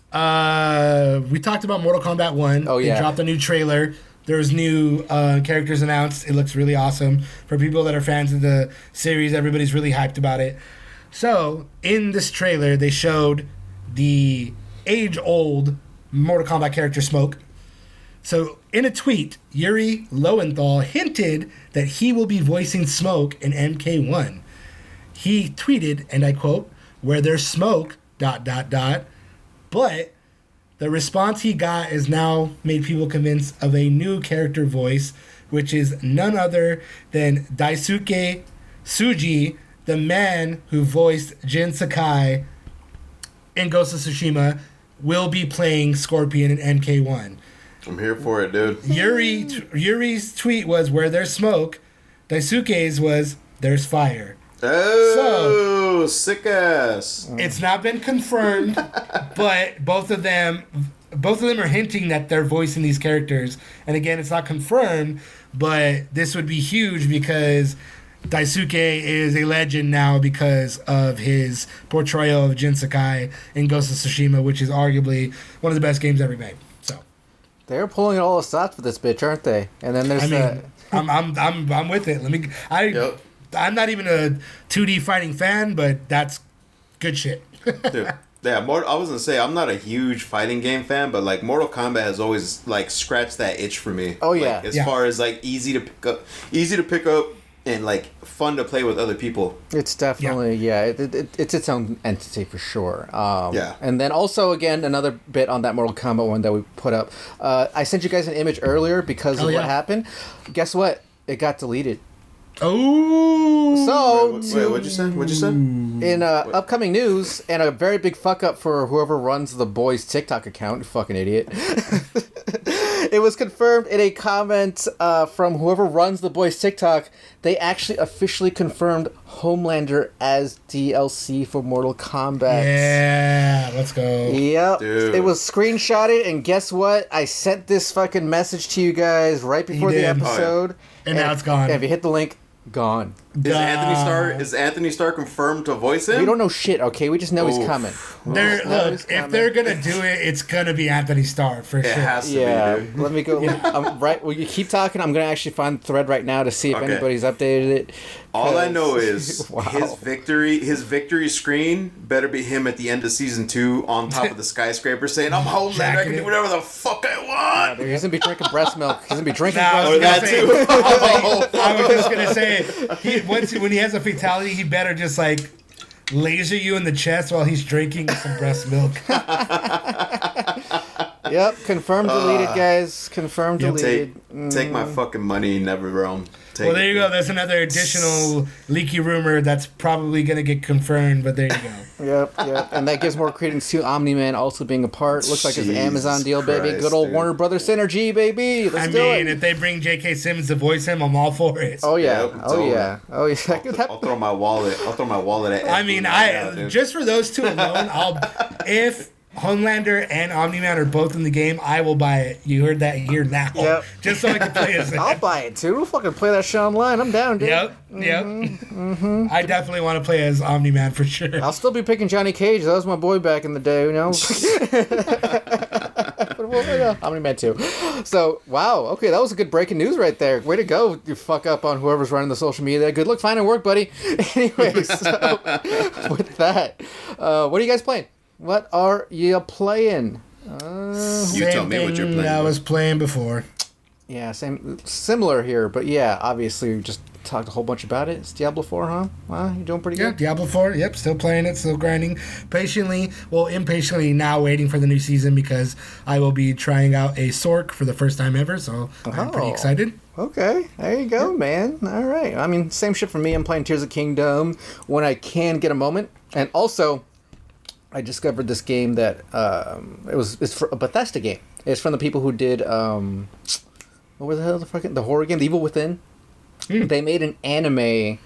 uh, we talked about Mortal Kombat one. Oh yeah. They dropped a new trailer. There's new uh, characters announced. It looks really awesome. For people that are fans of the series, everybody's really hyped about it. So, in this trailer, they showed the age-old Mortal Kombat character Smoke. So, in a tweet, Yuri Lowenthal hinted that he will be voicing Smoke in M K one. He tweeted, and I quote, "Where there's smoke, dot, dot, dot, but... the response he got has now made people convinced of a new character voice, which is none other than Daisuke Tsuji, the man who voiced Jin Sakai in Ghost of Tsushima, will be playing Scorpion in M K one. I'm here for it, dude. Yuri t- Yuri's tweet was, "Where there's smoke," Daisuke's was, "There's fire." Oh, sick ass. It's not been confirmed, but both of them, both of them are hinting that they're voicing these characters. And again, it's not confirmed, but this would be huge because Daisuke is a legend now because of his portrayal of Jin Sakai in Ghost of Tsushima, which is arguably one of the best games ever made. So They're pulling all the stops for this bitch, aren't they? And then there's I the. mean, I'm I'm I'm I'm with it. Let me. I Yep. I'm not even a two D fighting fan, but that's good shit. Dude, yeah, Mort- I was gonna say I'm not a huge fighting game fan, but like Mortal Kombat has always like scratched that itch for me. Oh, Like, yeah. as Yeah. far as like easy to pick up, easy to pick up, and like fun to play with other people. It's definitely yeah. It, it, it's its own entity for sure. Um, Yeah. And then also again another bit on that Mortal Kombat one that we put up. Uh, I sent you guys an image earlier because Oh, of yeah. what happened. Guess what? It got deleted. Oh, So Wait, to- wait, what'd you say? What'd you say? in uh, upcoming news and a very big fuck up for whoever runs the boys TikTok account, you fucking idiot. It was confirmed in a comment uh, from whoever runs the boys TikTok. They actually officially confirmed Homelander as D L C for Mortal Kombat. yeah, let's go. Yep. Dude. It was screenshotted, and guess what? I sent this fucking message to you guys right before the did. Oh, yeah. episode. And now it's gone. And if you hit the link, gone. Is Anthony Starr is Anthony Starr confirmed to voice him? We don't know shit, okay? We just know he's Oof. coming. They're, We just know he's look, if coming. they're gonna do it, it's gonna be Anthony Starr for It sure. has to Yeah, be, dude. let me go. Um, right, well, you keep talking. I'm gonna actually find the thread right now to see if Okay. anybody's updated it. All I 'cause- know is Wow. his victory. His victory screen better be him at the end of season two on top of the skyscraper saying, "I'm Homelander. I Jacking can it. do whatever the fuck I want." He's gonna be drinking breast milk. He's gonna be drinking Nah, I breast was Or gonna that say- too. Oh, I was just gonna say, he, once when he has a fatality, he better just like laser you in the chest while he's drinking some breast milk. Yep, confirmed deleted, guys. Confirmed Yep. deleted. take, take my fucking money, never realm. Take Well, there it, you go. dude. There's another additional leaky rumor that's probably gonna get confirmed, but there you go. Yep, yep. And that gives more credence to Omni-Man also being a part. Looks like his Jesus Amazon deal, baby. Christ, Good old dude. Warner Brothers synergy, baby. Let's I do mean, it. if they bring J K. Simmons to voice him, I'm all for it. Oh yeah. Yep, it's oh over. yeah. Oh yeah. I'll throw my wallet. I'll throw my wallet at. I Ed mean, Boon I right now, dude. just for those two alone, I'll if Homelander and Omni-Man are both in the game, I will buy it. You heard that here now. Yep. Just so I can play as I'll them. buy it too. We'll fucking play that shit online. I'm down, dude. Yep, yep. Mm-hmm, I definitely want to play as Omni-Man for sure. I'll still be picking Johnny Cage. That was my boy back in the day, you know. But well, yeah, Omni-Man too. So wow, okay, that was a good breaking news right there. Way to go, you fuck up on whoever's running the social media there. Good luck finding work, buddy. Anyway, so with that, uh, what are you guys playing? What are you playing? Uh, You tell me what you're Same thing playing. I bud. was playing before. yeah, same, similar here, but yeah, obviously we just talked a whole bunch about it. It's Diablo four, huh? Well, you're doing pretty Yeah, good. Diablo four. Yep, still playing it, still grinding. Patiently, well, impatiently now waiting for the new season because I will be trying out a Sork for the first time ever, so I'm pretty Oh. excited. Okay, there you go, man. All right. I mean, same shit for me. I'm playing Tears of Kingdom when I can get a moment, and also, I discovered this game that um, it was it's for a Bethesda game. It's from the people who did um, what was the hell the fucking the horror game, The Evil Within. They made an anime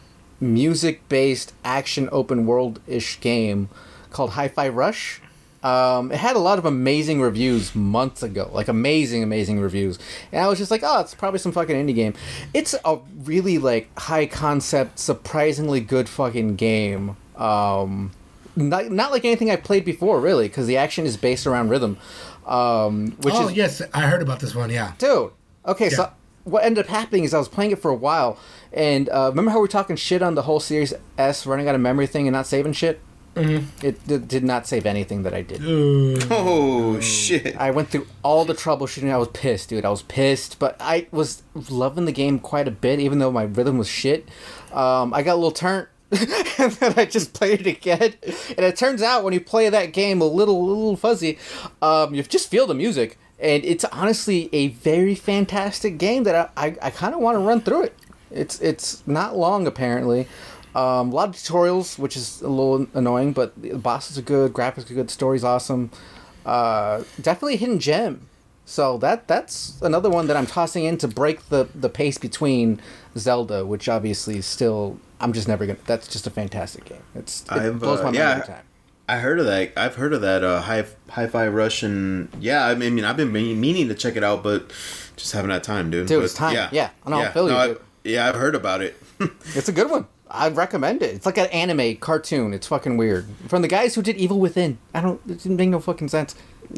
music-based action open world-ish game called Hi-Fi Rush. Um, it had a lot of amazing reviews months ago, like amazing, amazing reviews. And I was just like, oh, it's probably some fucking indie game. It's a really like high concept, surprisingly good fucking game. Um, not not like anything I've played before, really, because the action is based around rhythm. Um, which oh, is yes, I heard about this one, yeah. dude. Okay, Yeah. so what ended up happening is I was playing it for a while, and uh, remember how we were talking shit on the whole Series S running out of memory thing and not saving shit? Mm-hmm. It d- did not save anything that I did. Ooh. Oh shit! I went through all the troubleshooting. I was pissed, dude. I was pissed, but I was loving the game quite a bit, even though my rhythm was shit. Um, I got a little turnt. And then I just played it again, and it turns out when you play that game a little, little fuzzy, um, you just feel the music, and it's honestly a very fantastic game that I, I, I kind of want to run through it. It's it's not long apparently, um, a lot of tutorials, which is a little annoying, but the bosses are good, graphics are good, story's awesome. Uh, definitely a hidden gem So that that's another one that I'm tossing in to break the, the pace between Zelda, which obviously is still I'm just never gonna. That's just a fantastic game. It's it I've, blows my uh, mind yeah, every time. I heard of that. I've heard of that uh, Hi Hi-Fi Rush, and yeah, I mean, I've been me- meaning to check it out, but just haven't had time, dude. Dude, But, it's time. Yeah, Yeah, I know, I feel no, you, I- dude. yeah, I've heard about it. It's a good one. I'd recommend it. It's like an anime cartoon. It's fucking weird. From the guys who did Evil Within. I don't. It didn't make no fucking sense.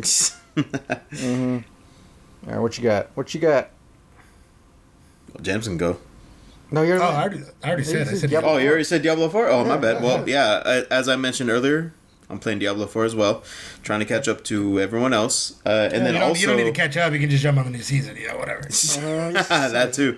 mm-hmm. All right, what you got? What you got? James can go. No, you're. Oh, I already, I already said. I said. Yep. Oh, you already said Diablo four? Oh, my bad. Well, yeah, I- as I mentioned earlier, I'm playing Diablo four as well, trying to catch up to everyone else. Uh, and then you, don't, also you don't need to catch up. You can just jump on the new season. You know, whatever. that too.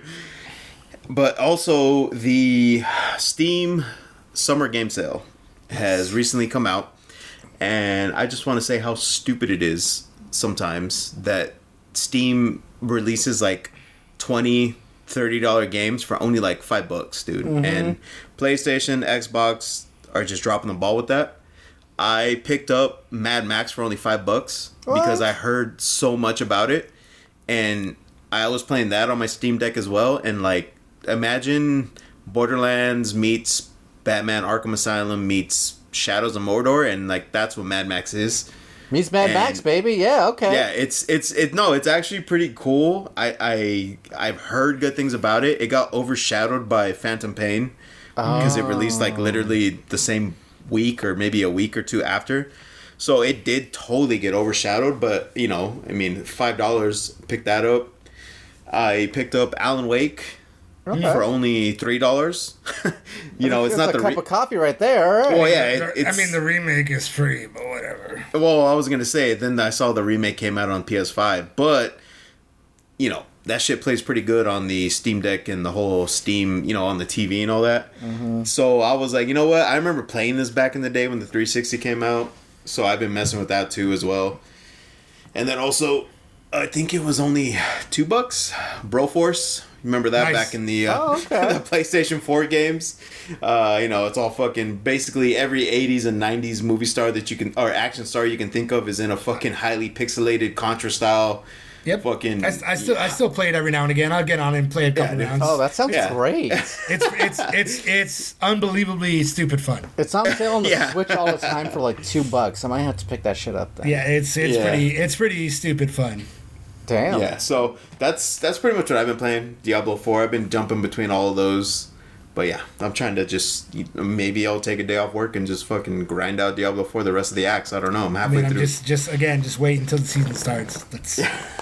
But also, the Steam Summer Game Sale has recently come out, and I just want to say how stupid it is sometimes that Steam releases like twenty, thirty dollar games for only like five bucks, dude. Mm-hmm. And PlayStation, Xbox are just dropping the ball with that. I picked up Mad Max for only five bucks because I heard so much about it, and I was playing that on my Steam Deck as well. And like, imagine Borderlands meets Batman: Arkham Asylum meets Shadows of Mordor, and like that's what Mad Max is. Meets Mad And- Max, baby. Yeah, okay. Yeah, it's it's it. No, it's actually pretty cool. I I I've heard good things about it. It got overshadowed by Phantom Pain because it released like literally the same week or maybe a week or two after. So it did totally get overshadowed. But you know, I mean, five dollars. Picked that up. I picked up Alan Wake Okay. for only three dollars. you know, it's That's not a the. cup Re- of coffee right there. All right. well, yeah, it, I it's. mean, the remake is free, but whatever. Well, I was gonna say then I saw the remake came out on P S five, but you know that shit plays pretty good on the Steam Deck and the whole Steam, you know, on the T V and all that. Mm-hmm. So I was like, you know what? I remember playing this back in the day when the three sixty came out, so I've been messing with that too as well. And then also, I think it was only two bucks. Broforce, remember that Nice. back in the uh, Oh, okay. the PlayStation four games? Uh, you know, it's all fucking basically every eighties and nineties movie star that you can or action star you can think of is in a fucking highly pixelated Contra style. Yep. Fucking. I, I still I still play it every now and again. I'll get on and play a couple dude. rounds. Oh, that sounds Yeah. great. It's it's it's it's unbelievably stupid fun. It's on sale on the Yeah. Switch all the time for like two bucks. I might have to pick that shit up then. Yeah, it's it's Yeah. pretty it's pretty stupid fun. Damn. Yeah, so that's that's pretty much what I've been playing. Diablo four. I've been jumping between all of those. But yeah, I'm trying to just maybe I'll take a day off work and just fucking grind out Diablo four the rest of the acts. I don't know. I'm I halfway mean, I'm through. just just again just wait until the season starts. That's,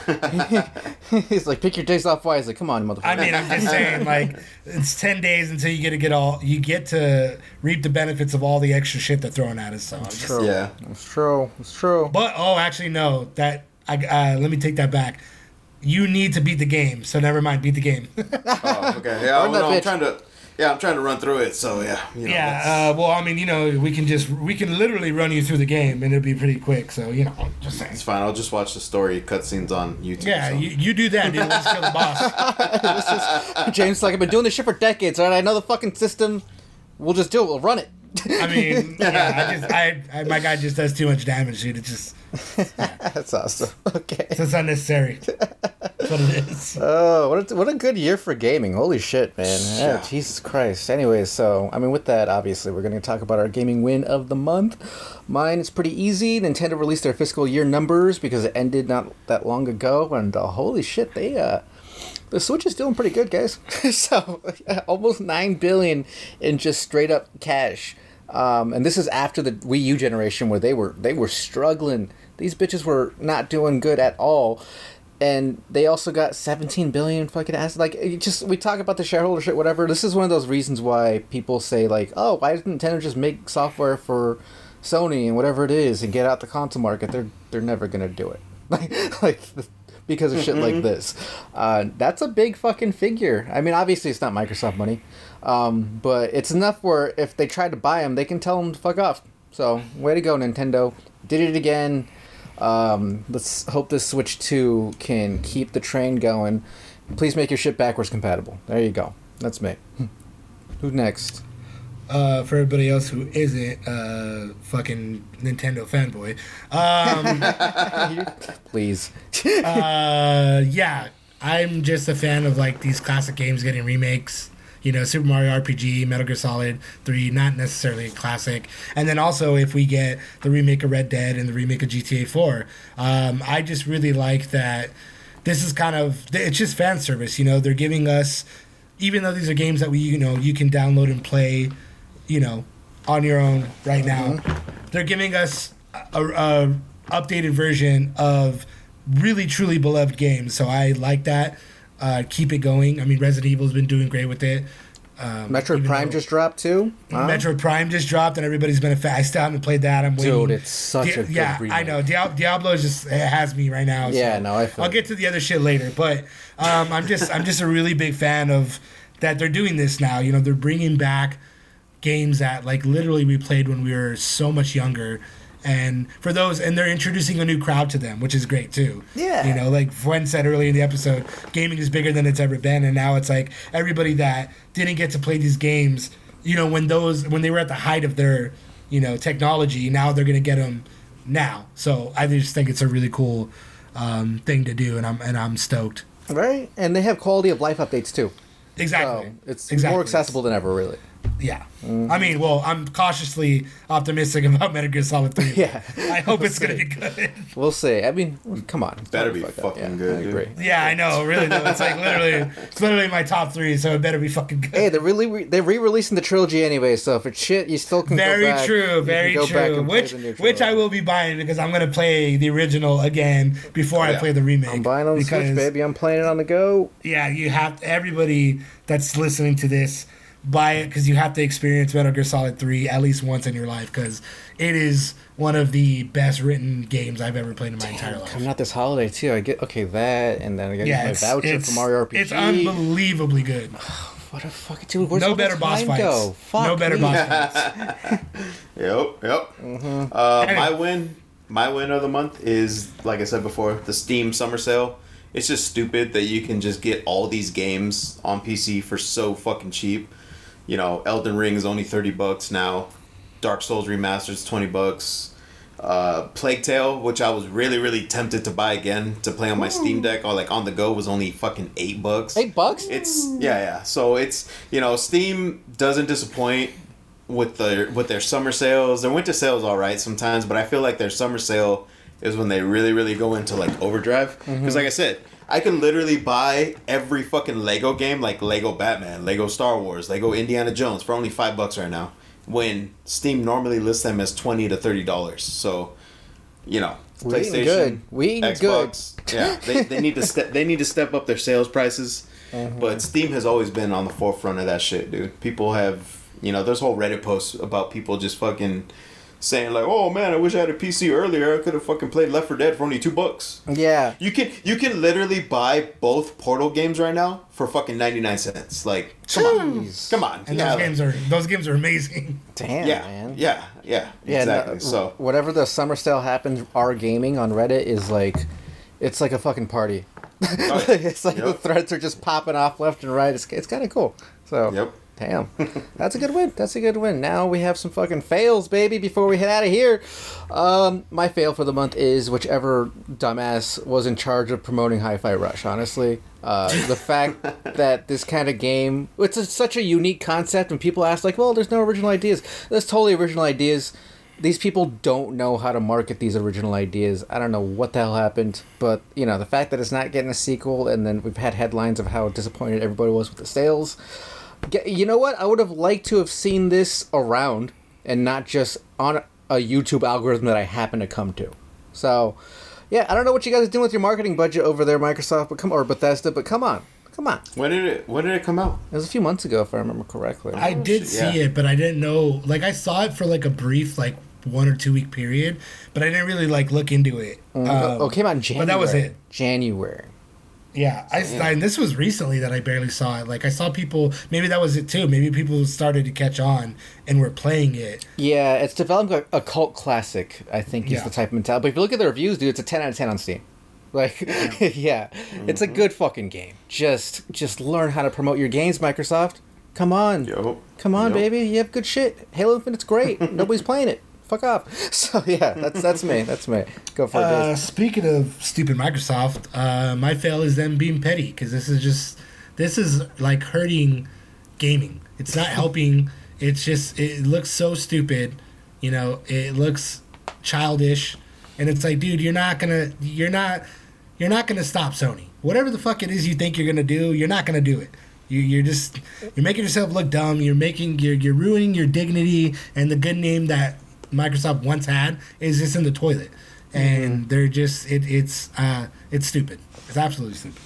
He's like, pick your days off wisely. Come on, motherfucker. I mean, I'm just saying, like, it's ten days until you get to get all you get to reap the benefits of all the extra shit they're throwing at us. So, I'm just- True. Yeah. It's true. It's true. but oh, actually, no. That I uh, let me take that back. You need to beat the game, so never mind. Beat the game. Oh, okay. Yeah, Burn well, that no, I'm bitch. trying to. Yeah, I'm trying to run through it. So yeah. You know, that's- yeah. Uh, well, I mean, you know, we can just we can literally run you through the game, and it'll be pretty quick. So you know, just saying. It's fine. I'll just watch the story cutscenes on YouTube. Yeah, so. you, you do that, dude. We'll just kill the boss. James, like, I've been doing this shit for decades, all right? I know the fucking system. We'll just do it. We'll run it. I mean, yeah, I just, I, I, my guy just does too much damage, dude. It's just, That's awesome. Okay. it's just unnecessary. That's what it is. Oh, what a, what a good year for gaming. Holy shit, man. Yeah, Yeah. Jesus Christ. Anyways, so, I mean, with that, obviously, we're going to talk about our gaming win of the month. Mine is pretty easy. Nintendo released their fiscal year numbers because it ended not that long ago, and uh, holy shit, they, uh, the Switch is doing pretty good, guys. So, yeah, almost nine billion dollars in just straight up cash. Um, and this is after the Wii U generation where they were they were struggling. These bitches were not doing good at all. And they also got seventeen billion fucking assets. Like, it just, we talk about the shareholder shit, whatever. This is one of those reasons why people say, like, oh, why doesn't Nintendo just make software for Sony and whatever it is and get out the console market? They're they're never gonna do it. Like, like because of shit like this. Uh, that's a big fucking figure. I mean, obviously it's not Microsoft money, um, but it's enough where if they try to buy them, they can tell them to fuck off. So, way to go, Nintendo. Did it again. Um, let's hope this Switch two can keep the train going. Please make your shit backwards compatible. There you go. That's me. Who's next? uh, for everybody else who isn't uh, fucking Nintendo fanboy, um, Please. uh, yeah, I'm just a fan of like these classic games getting remakes. You know, Super Mario R P G, Metal Gear Solid three, not necessarily a classic. And then also if we get the remake of Red Dead and the remake of G T A four, um, I just really like that this is kind of, it's just fan service, you know, they're giving us, even though these are games that we, you know, you can download and play, you know, on your own right now, mm-hmm. they're giving us a, a updated version of really, truly beloved games. So I like that. Uh, keep it going. I mean, Resident Evil's been doing great with it. Um, Metroid Prime though, just dropped too. Huh? Metroid Prime just dropped, and everybody's been a fan. I still haven't played that. I'm waiting. Dude, it's such Di- a good yeah. remake. I know. Diablo, Diablo just it has me right now. Yeah, so no, I feel I'll get to the other shit later, but um, I'm just I'm just a really big fan of that they're doing this now. You know, they're bringing back games that like literally we played when we were so much younger. And for those, and they're introducing a new crowd to them, which is great too. Yeah. You know, like Fuen said earlier in the episode, gaming is bigger than it's ever been, and now it's like everybody that didn't get to play these games, you know, when those when they were at the height of their, you know, technology, now they're gonna get them now. So I just think it's a really cool um, thing to do, and I'm and I'm stoked. Right, and they have quality of life updates too. Exactly. So it's exactly. more accessible than ever, really. Yeah. Mm-hmm. I mean, well, I'm cautiously optimistic about Metal Gear Solid three. Yeah. I hope it's going to be good. We'll see. I mean, come on. Better be Fuck up. fucking Yeah, good, I dude. agree. Yeah, I know. Really, though. It's like literally, it's literally my top three, so it better be fucking good. Hey, they're really re- they're re-releasing the trilogy anyway, so if it's shit, you still can Very go back. true, You can very go back true. and play Which the new which I trilogy. will be buying because I'm gonna play the original again before I yeah. play the remake. I'm buying on the because, Switch, baby. I'm playing it on the go. Yeah, you have everybody that's listening to this buy it because you have to experience Metal Gear Solid three at least once in your life because it is one of the best written games I've ever played in my entire life. Coming out this holiday too. I get okay that, and then I get Yeah, my it's, voucher it's, for Mario R P G. it's unbelievably good. What a fucking dude. Where's No all the better boss time fights. Go? Fuck No better me. boss fights. Yep, yep. Mm-hmm. Uh, Anyway. my win, my win of the month is, like I said before, the Steam Summer Sale. It's just stupid that you can just get all these games on P C for so fucking cheap. You know, Elden Ring is only thirty bucks now. Dark Souls Remastered is twenty bucks. Uh, Plague Tale, which I was really, really tempted to buy again to play on my Steam Deck or like on the go, was only fucking eight bucks. Eight bucks? It's yeah, yeah. So it's, you know, Steam doesn't disappoint with their with their summer sales. Their winter sales all right sometimes, but I feel like their summer sale is when they really, really go into like overdrive. Because Mm-hmm. like I said, I could literally buy every fucking Lego game, like Lego Batman, Lego Star Wars, Lego Indiana Jones, for only five bucks right now. When Steam normally lists them as twenty to thirty dollars. So, you know, We eating PlayStation, good. We eating Xbox, yeah, they, they need to step they need to step up their sales prices. Mm-hmm. But Steam has always been on the forefront of that shit, dude. People have, you know, there's whole Reddit posts about people just fucking saying like, "Oh man, I wish I had a P C earlier. I could have fucking played Left four Dead for only two bucks." Yeah. You can you can literally buy both Portal games right now for fucking ninety nine cents. Like, come on, Jeez. come on. And Yeah, those games are those games are amazing. Damn, yeah, man. yeah, yeah, Yeah, exactly. no, so whatever the summer sale happens, our gaming on Reddit is like, it's like a fucking party. Oh, It's like the yep. threads are just popping off left and right. It's, it's kind of cool. So, Yep. damn, that's a good win. That's a good win. Now we have some fucking fails, baby. Before we head out of here, um, my fail for the month is whichever dumbass was in charge of promoting Hi-Fi Rush. Honestly, uh, the fact that this kind of game, it's a, such a unique concept, and people ask like, "Well, there's no original ideas." There's totally original ideas. These people don't know how to market these original ideas. I don't know what the hell happened, but you know, the fact that it's not getting a sequel, and then we've had headlines of how disappointed everybody was with the sales. Ge- You know what? I would have liked to have seen this around and not just on a YouTube algorithm that I happen to come to. So, yeah, I don't know what you guys are doing with your marketing budget over there, Microsoft, but come or Bethesda, but come on, come on. when did it when did it come out? It was a few months ago, if I remember correctly. I did shit, see yeah. it, but I didn't know. Like, I saw it for like a brief, like one or two week period, but I didn't really like look into it. Um, oh, it came out in January. But that was it. January. Yeah, I, I and this was recently that I barely saw it. Like, I saw people. Maybe that was it too. Maybe people started to catch on and were playing it. Yeah, it's developed a, a cult classic, I think is Yeah. the type of mentality. But if you look at the reviews, dude, it's a ten out of ten on Steam. Like, yeah, it's a good fucking game. Just just learn how to promote your games, Microsoft. Come on. Yo. Come on, Yep. baby. You have good shit. Halo Infinite's great. Nobody's playing it. Fuck off. So, yeah, that's that's me. That's me. Go for it, Uh, Dave. speaking of stupid Microsoft, uh, my fail is them being petty because this is just this is like hurting gaming. It's not helping. It's just it looks so stupid. You know, it looks childish, and it's like, dude, you're not gonna, you're not, you're not gonna stop Sony. Whatever the fuck it is you think you're gonna do, you're not gonna do it. You, you're just, you're making yourself look dumb. You're making, you're, you're ruining your dignity and the good name that Microsoft once had is just in the toilet. And Mm-hmm. they're just, it, it's, uh, it's stupid. It's absolutely stupid.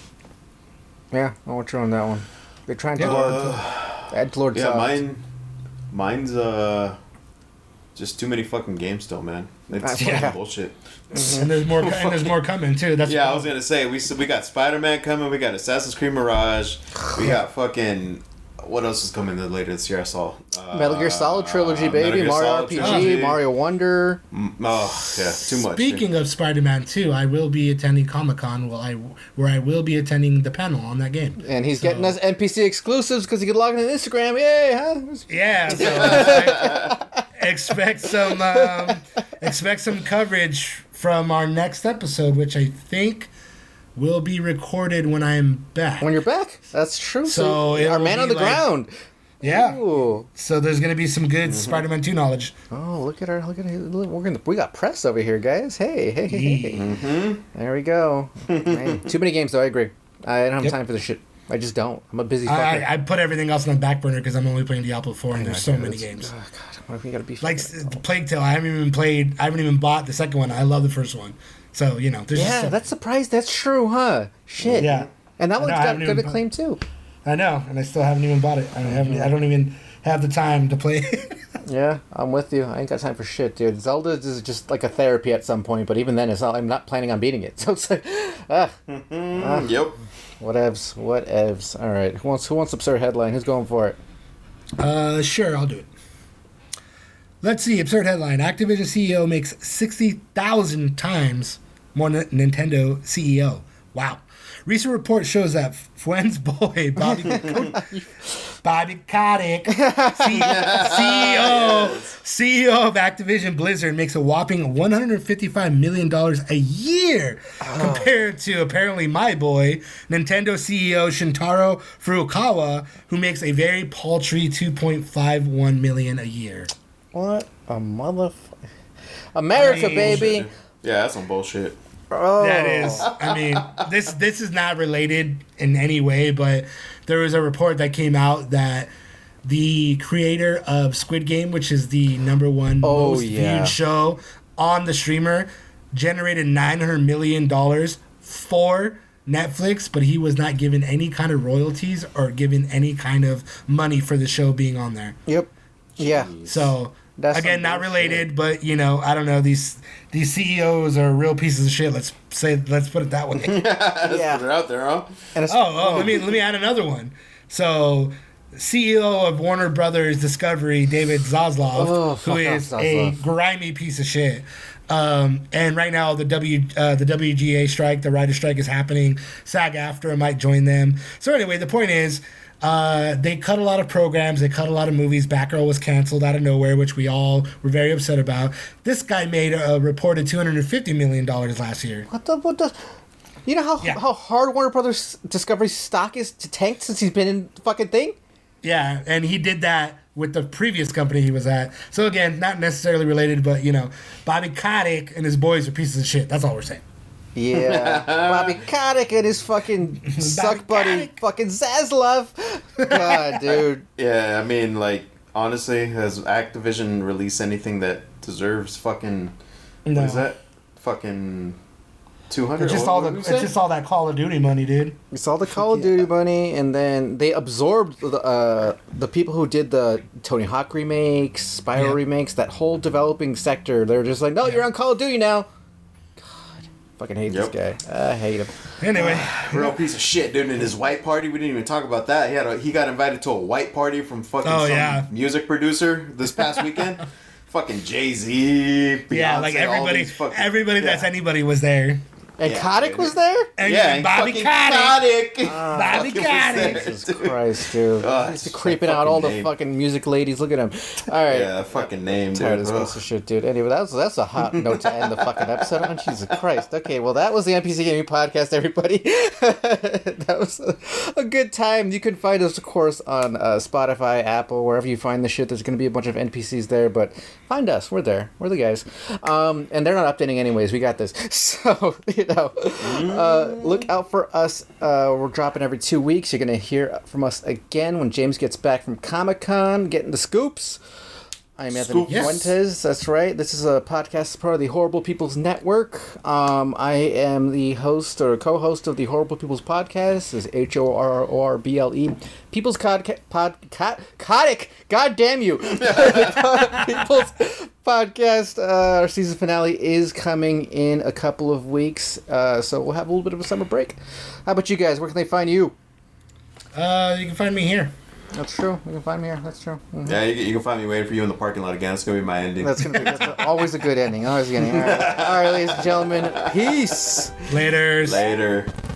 Yeah, I want you on that one. They're trying to Yeah. lord, add Lord Yeah, Soft. mine, mine's uh, just too many fucking games still, man. It's Uh, fucking yeah. bullshit. And there's more, and there's more coming too. That's Yeah, I was gonna say we s- we got Spider Man coming, we got Assassin's Creed Mirage, we got fucking what else is coming the later this year? I saw uh, Metal Gear Solid trilogy, Metal baby. Gear Mario Solid R P G, trilogy. Mario Wonder. Mm, Oh yeah, too much. Speaking of Spider-Man two, I will be attending Comic-Con where I, where I will be attending the panel on that game. And he's So- getting us N P C exclusives because he could log in on Instagram. Yay, huh? Yeah, so expect, expect some um, expect some coverage from our next episode, which I think will be recorded when I'm back. When you're back. That's true. So So, it our will man be on the like- ground. Yeah, Ooh. so there's gonna be some good Spider-Man two knowledge. Oh, look at our look at our, look, we're gonna we got press over here, guys. Hey, hey, hey, hey. Mm-hmm. There we go. Man, too many games though. I agree. I don't have Yep. time for this shit. I just don't. I'm a busy fucker. I, I put everything else on the back burner because I'm only playing Diablo four, and there's so Okay, many that's- games. Oh, God, why we gotta be Like fucking- s- Plague Tale, I haven't even played. I haven't even bought the second one. I love the first one. So you know, there's yeah, just that's surprised. That's true, huh? Shit. Yeah. And that I one's know, I got haven't good even- acclaim too. I know, and I still haven't even bought it. I haven't. I don't even have the time to play. Yeah, I'm with you. I ain't got time for shit, dude. Zelda is just like a therapy at some point, but even then, it's not. I'm not planning on beating it. So it's like, ah, Yep. whatevs, whatevs. All right, who wants who wants absurd headline? Who's going for it? uh, sure, I'll do it. Let's see. Absurd headline: Activision C E O makes sixty thousand times more than Nintendo C E O. Wow. Recent report shows that Fuen's boy, Bobby, Bobby Kotick, C- CEO, C E O of Activision Blizzard, makes a whopping one hundred fifty-five million dollars a year compared to apparently my boy, Nintendo C E O Shintaro Furukawa, who makes a very paltry two point five one million dollars a year. What a motherfucker! America, I mean, baby. Yeah, that's some bullshit. Oh, That is, I mean, this this is not related in any way, but there was a report that came out that the creator of Squid Game, which is the number one Oh, most yeah. viewed show on the streamer, generated nine hundred million dollars for Netflix, but he was not given any kind of royalties or given any kind of money for the show being on there. Yep. Yeah. So That's again, some not bullshit. related, but you know, I don't know. These these C E Os are real pieces of shit. Let's say, let's put it that way. Let's Yeah. put it out there, huh? And it's, oh, oh, let me let me add another one. So, C E O of Warner Brothers Discovery, David Zaslav, Oh, who fuck off, is a Zaslav. grimy piece of shit. Um, and right now, the W uh, the W G A strike, the writer strike, is happening. SAG-AFTRA might join them. So anyway, the point is, uh, they cut a lot of programs. They cut a lot of movies. Batgirl was canceled out of nowhere, which we all were very upset about. This guy made a reported two hundred fifty million dollars last year. what the what the? You know how Yeah. how hard Warner Brothers Discovery stock is to tank since he's been in the fucking thing. Yeah, and he did that with the previous company he was at. So again, not necessarily related, but you know, Bobby Kotick and his boys are pieces of shit. That's all we're saying. Yeah, Bobby Kotick and his fucking suck buddy, Kotick. fucking Zaslav. God, dude. Yeah, I mean, like, honestly, has Activision released anything that deserves fucking. No. What is that? Fucking. two hundred? It's just all the it's just all that Call of Duty money, dude. We saw the Call of Duty money, and then they absorbed the uh, the people who did the Tony Hawk remakes, Spyro Yeah. remakes, that whole developing sector. They're just like, no, you're on Call of Duty now. God, fucking hate Yep. this guy. I hate him. Anyway, Real piece of shit, dude. And his white party, we didn't even talk about that. He had a, he got invited to a white party from fucking Oh, some yeah. music producer this past weekend. Fucking Jay Z, yeah, like everybody, everybody that's yeah. anybody was there. And Yeah, Kotick dude. was there? And yeah, and Bobby fucking Kotick. Kotick. Bobby Fucking was Kotick. there, Jesus dude. Christ, dude. Oh, He's that creeping out fucking all the name. fucking music ladies. Look at him. All right. Yeah, that fucking name, dude. Tired of this Ugh. piece of shit, dude. Anyway, that was, that's a hot note to end the fucking episode on. Jesus Christ. Okay, well, that was the N P C Gaming Podcast, everybody. That was a, a good time. You can find us, of course, on uh, Spotify, Apple, wherever you find the shit. There's going to be a bunch of N P Cs there, but find us. We're there. We're the guys. Um, and they're not updating anyways. We got this. So, you know, uh, look out for us. Uh, we're dropping every two weeks. You're going to hear from us again when James gets back from Comic-Con, getting the scoops. I'm Anthony Scoops. Yes. Fuentes. That's right. This is a podcast part of the Horrible People's Network. Um, I am the host or co-host of the Horrible People's Podcast. This is H O R O R B L E. People's Cod... Pod... Cod... Kotick! God damn you! People's Podcast. Uh, our season finale is coming in a couple of weeks. Uh, so we'll have a little bit of a summer break. How about you guys? Where can they find you? Uh, you can find me here. That's true. You can find me here. That's true. Mhm. Yeah, you, can- you can find me waiting for you in the parking lot again. It's gonna be my ending. That's gonna be that's always a good ending. Always a good ending. All right, all right, ladies and gentlemen. Peace. Laters. Later.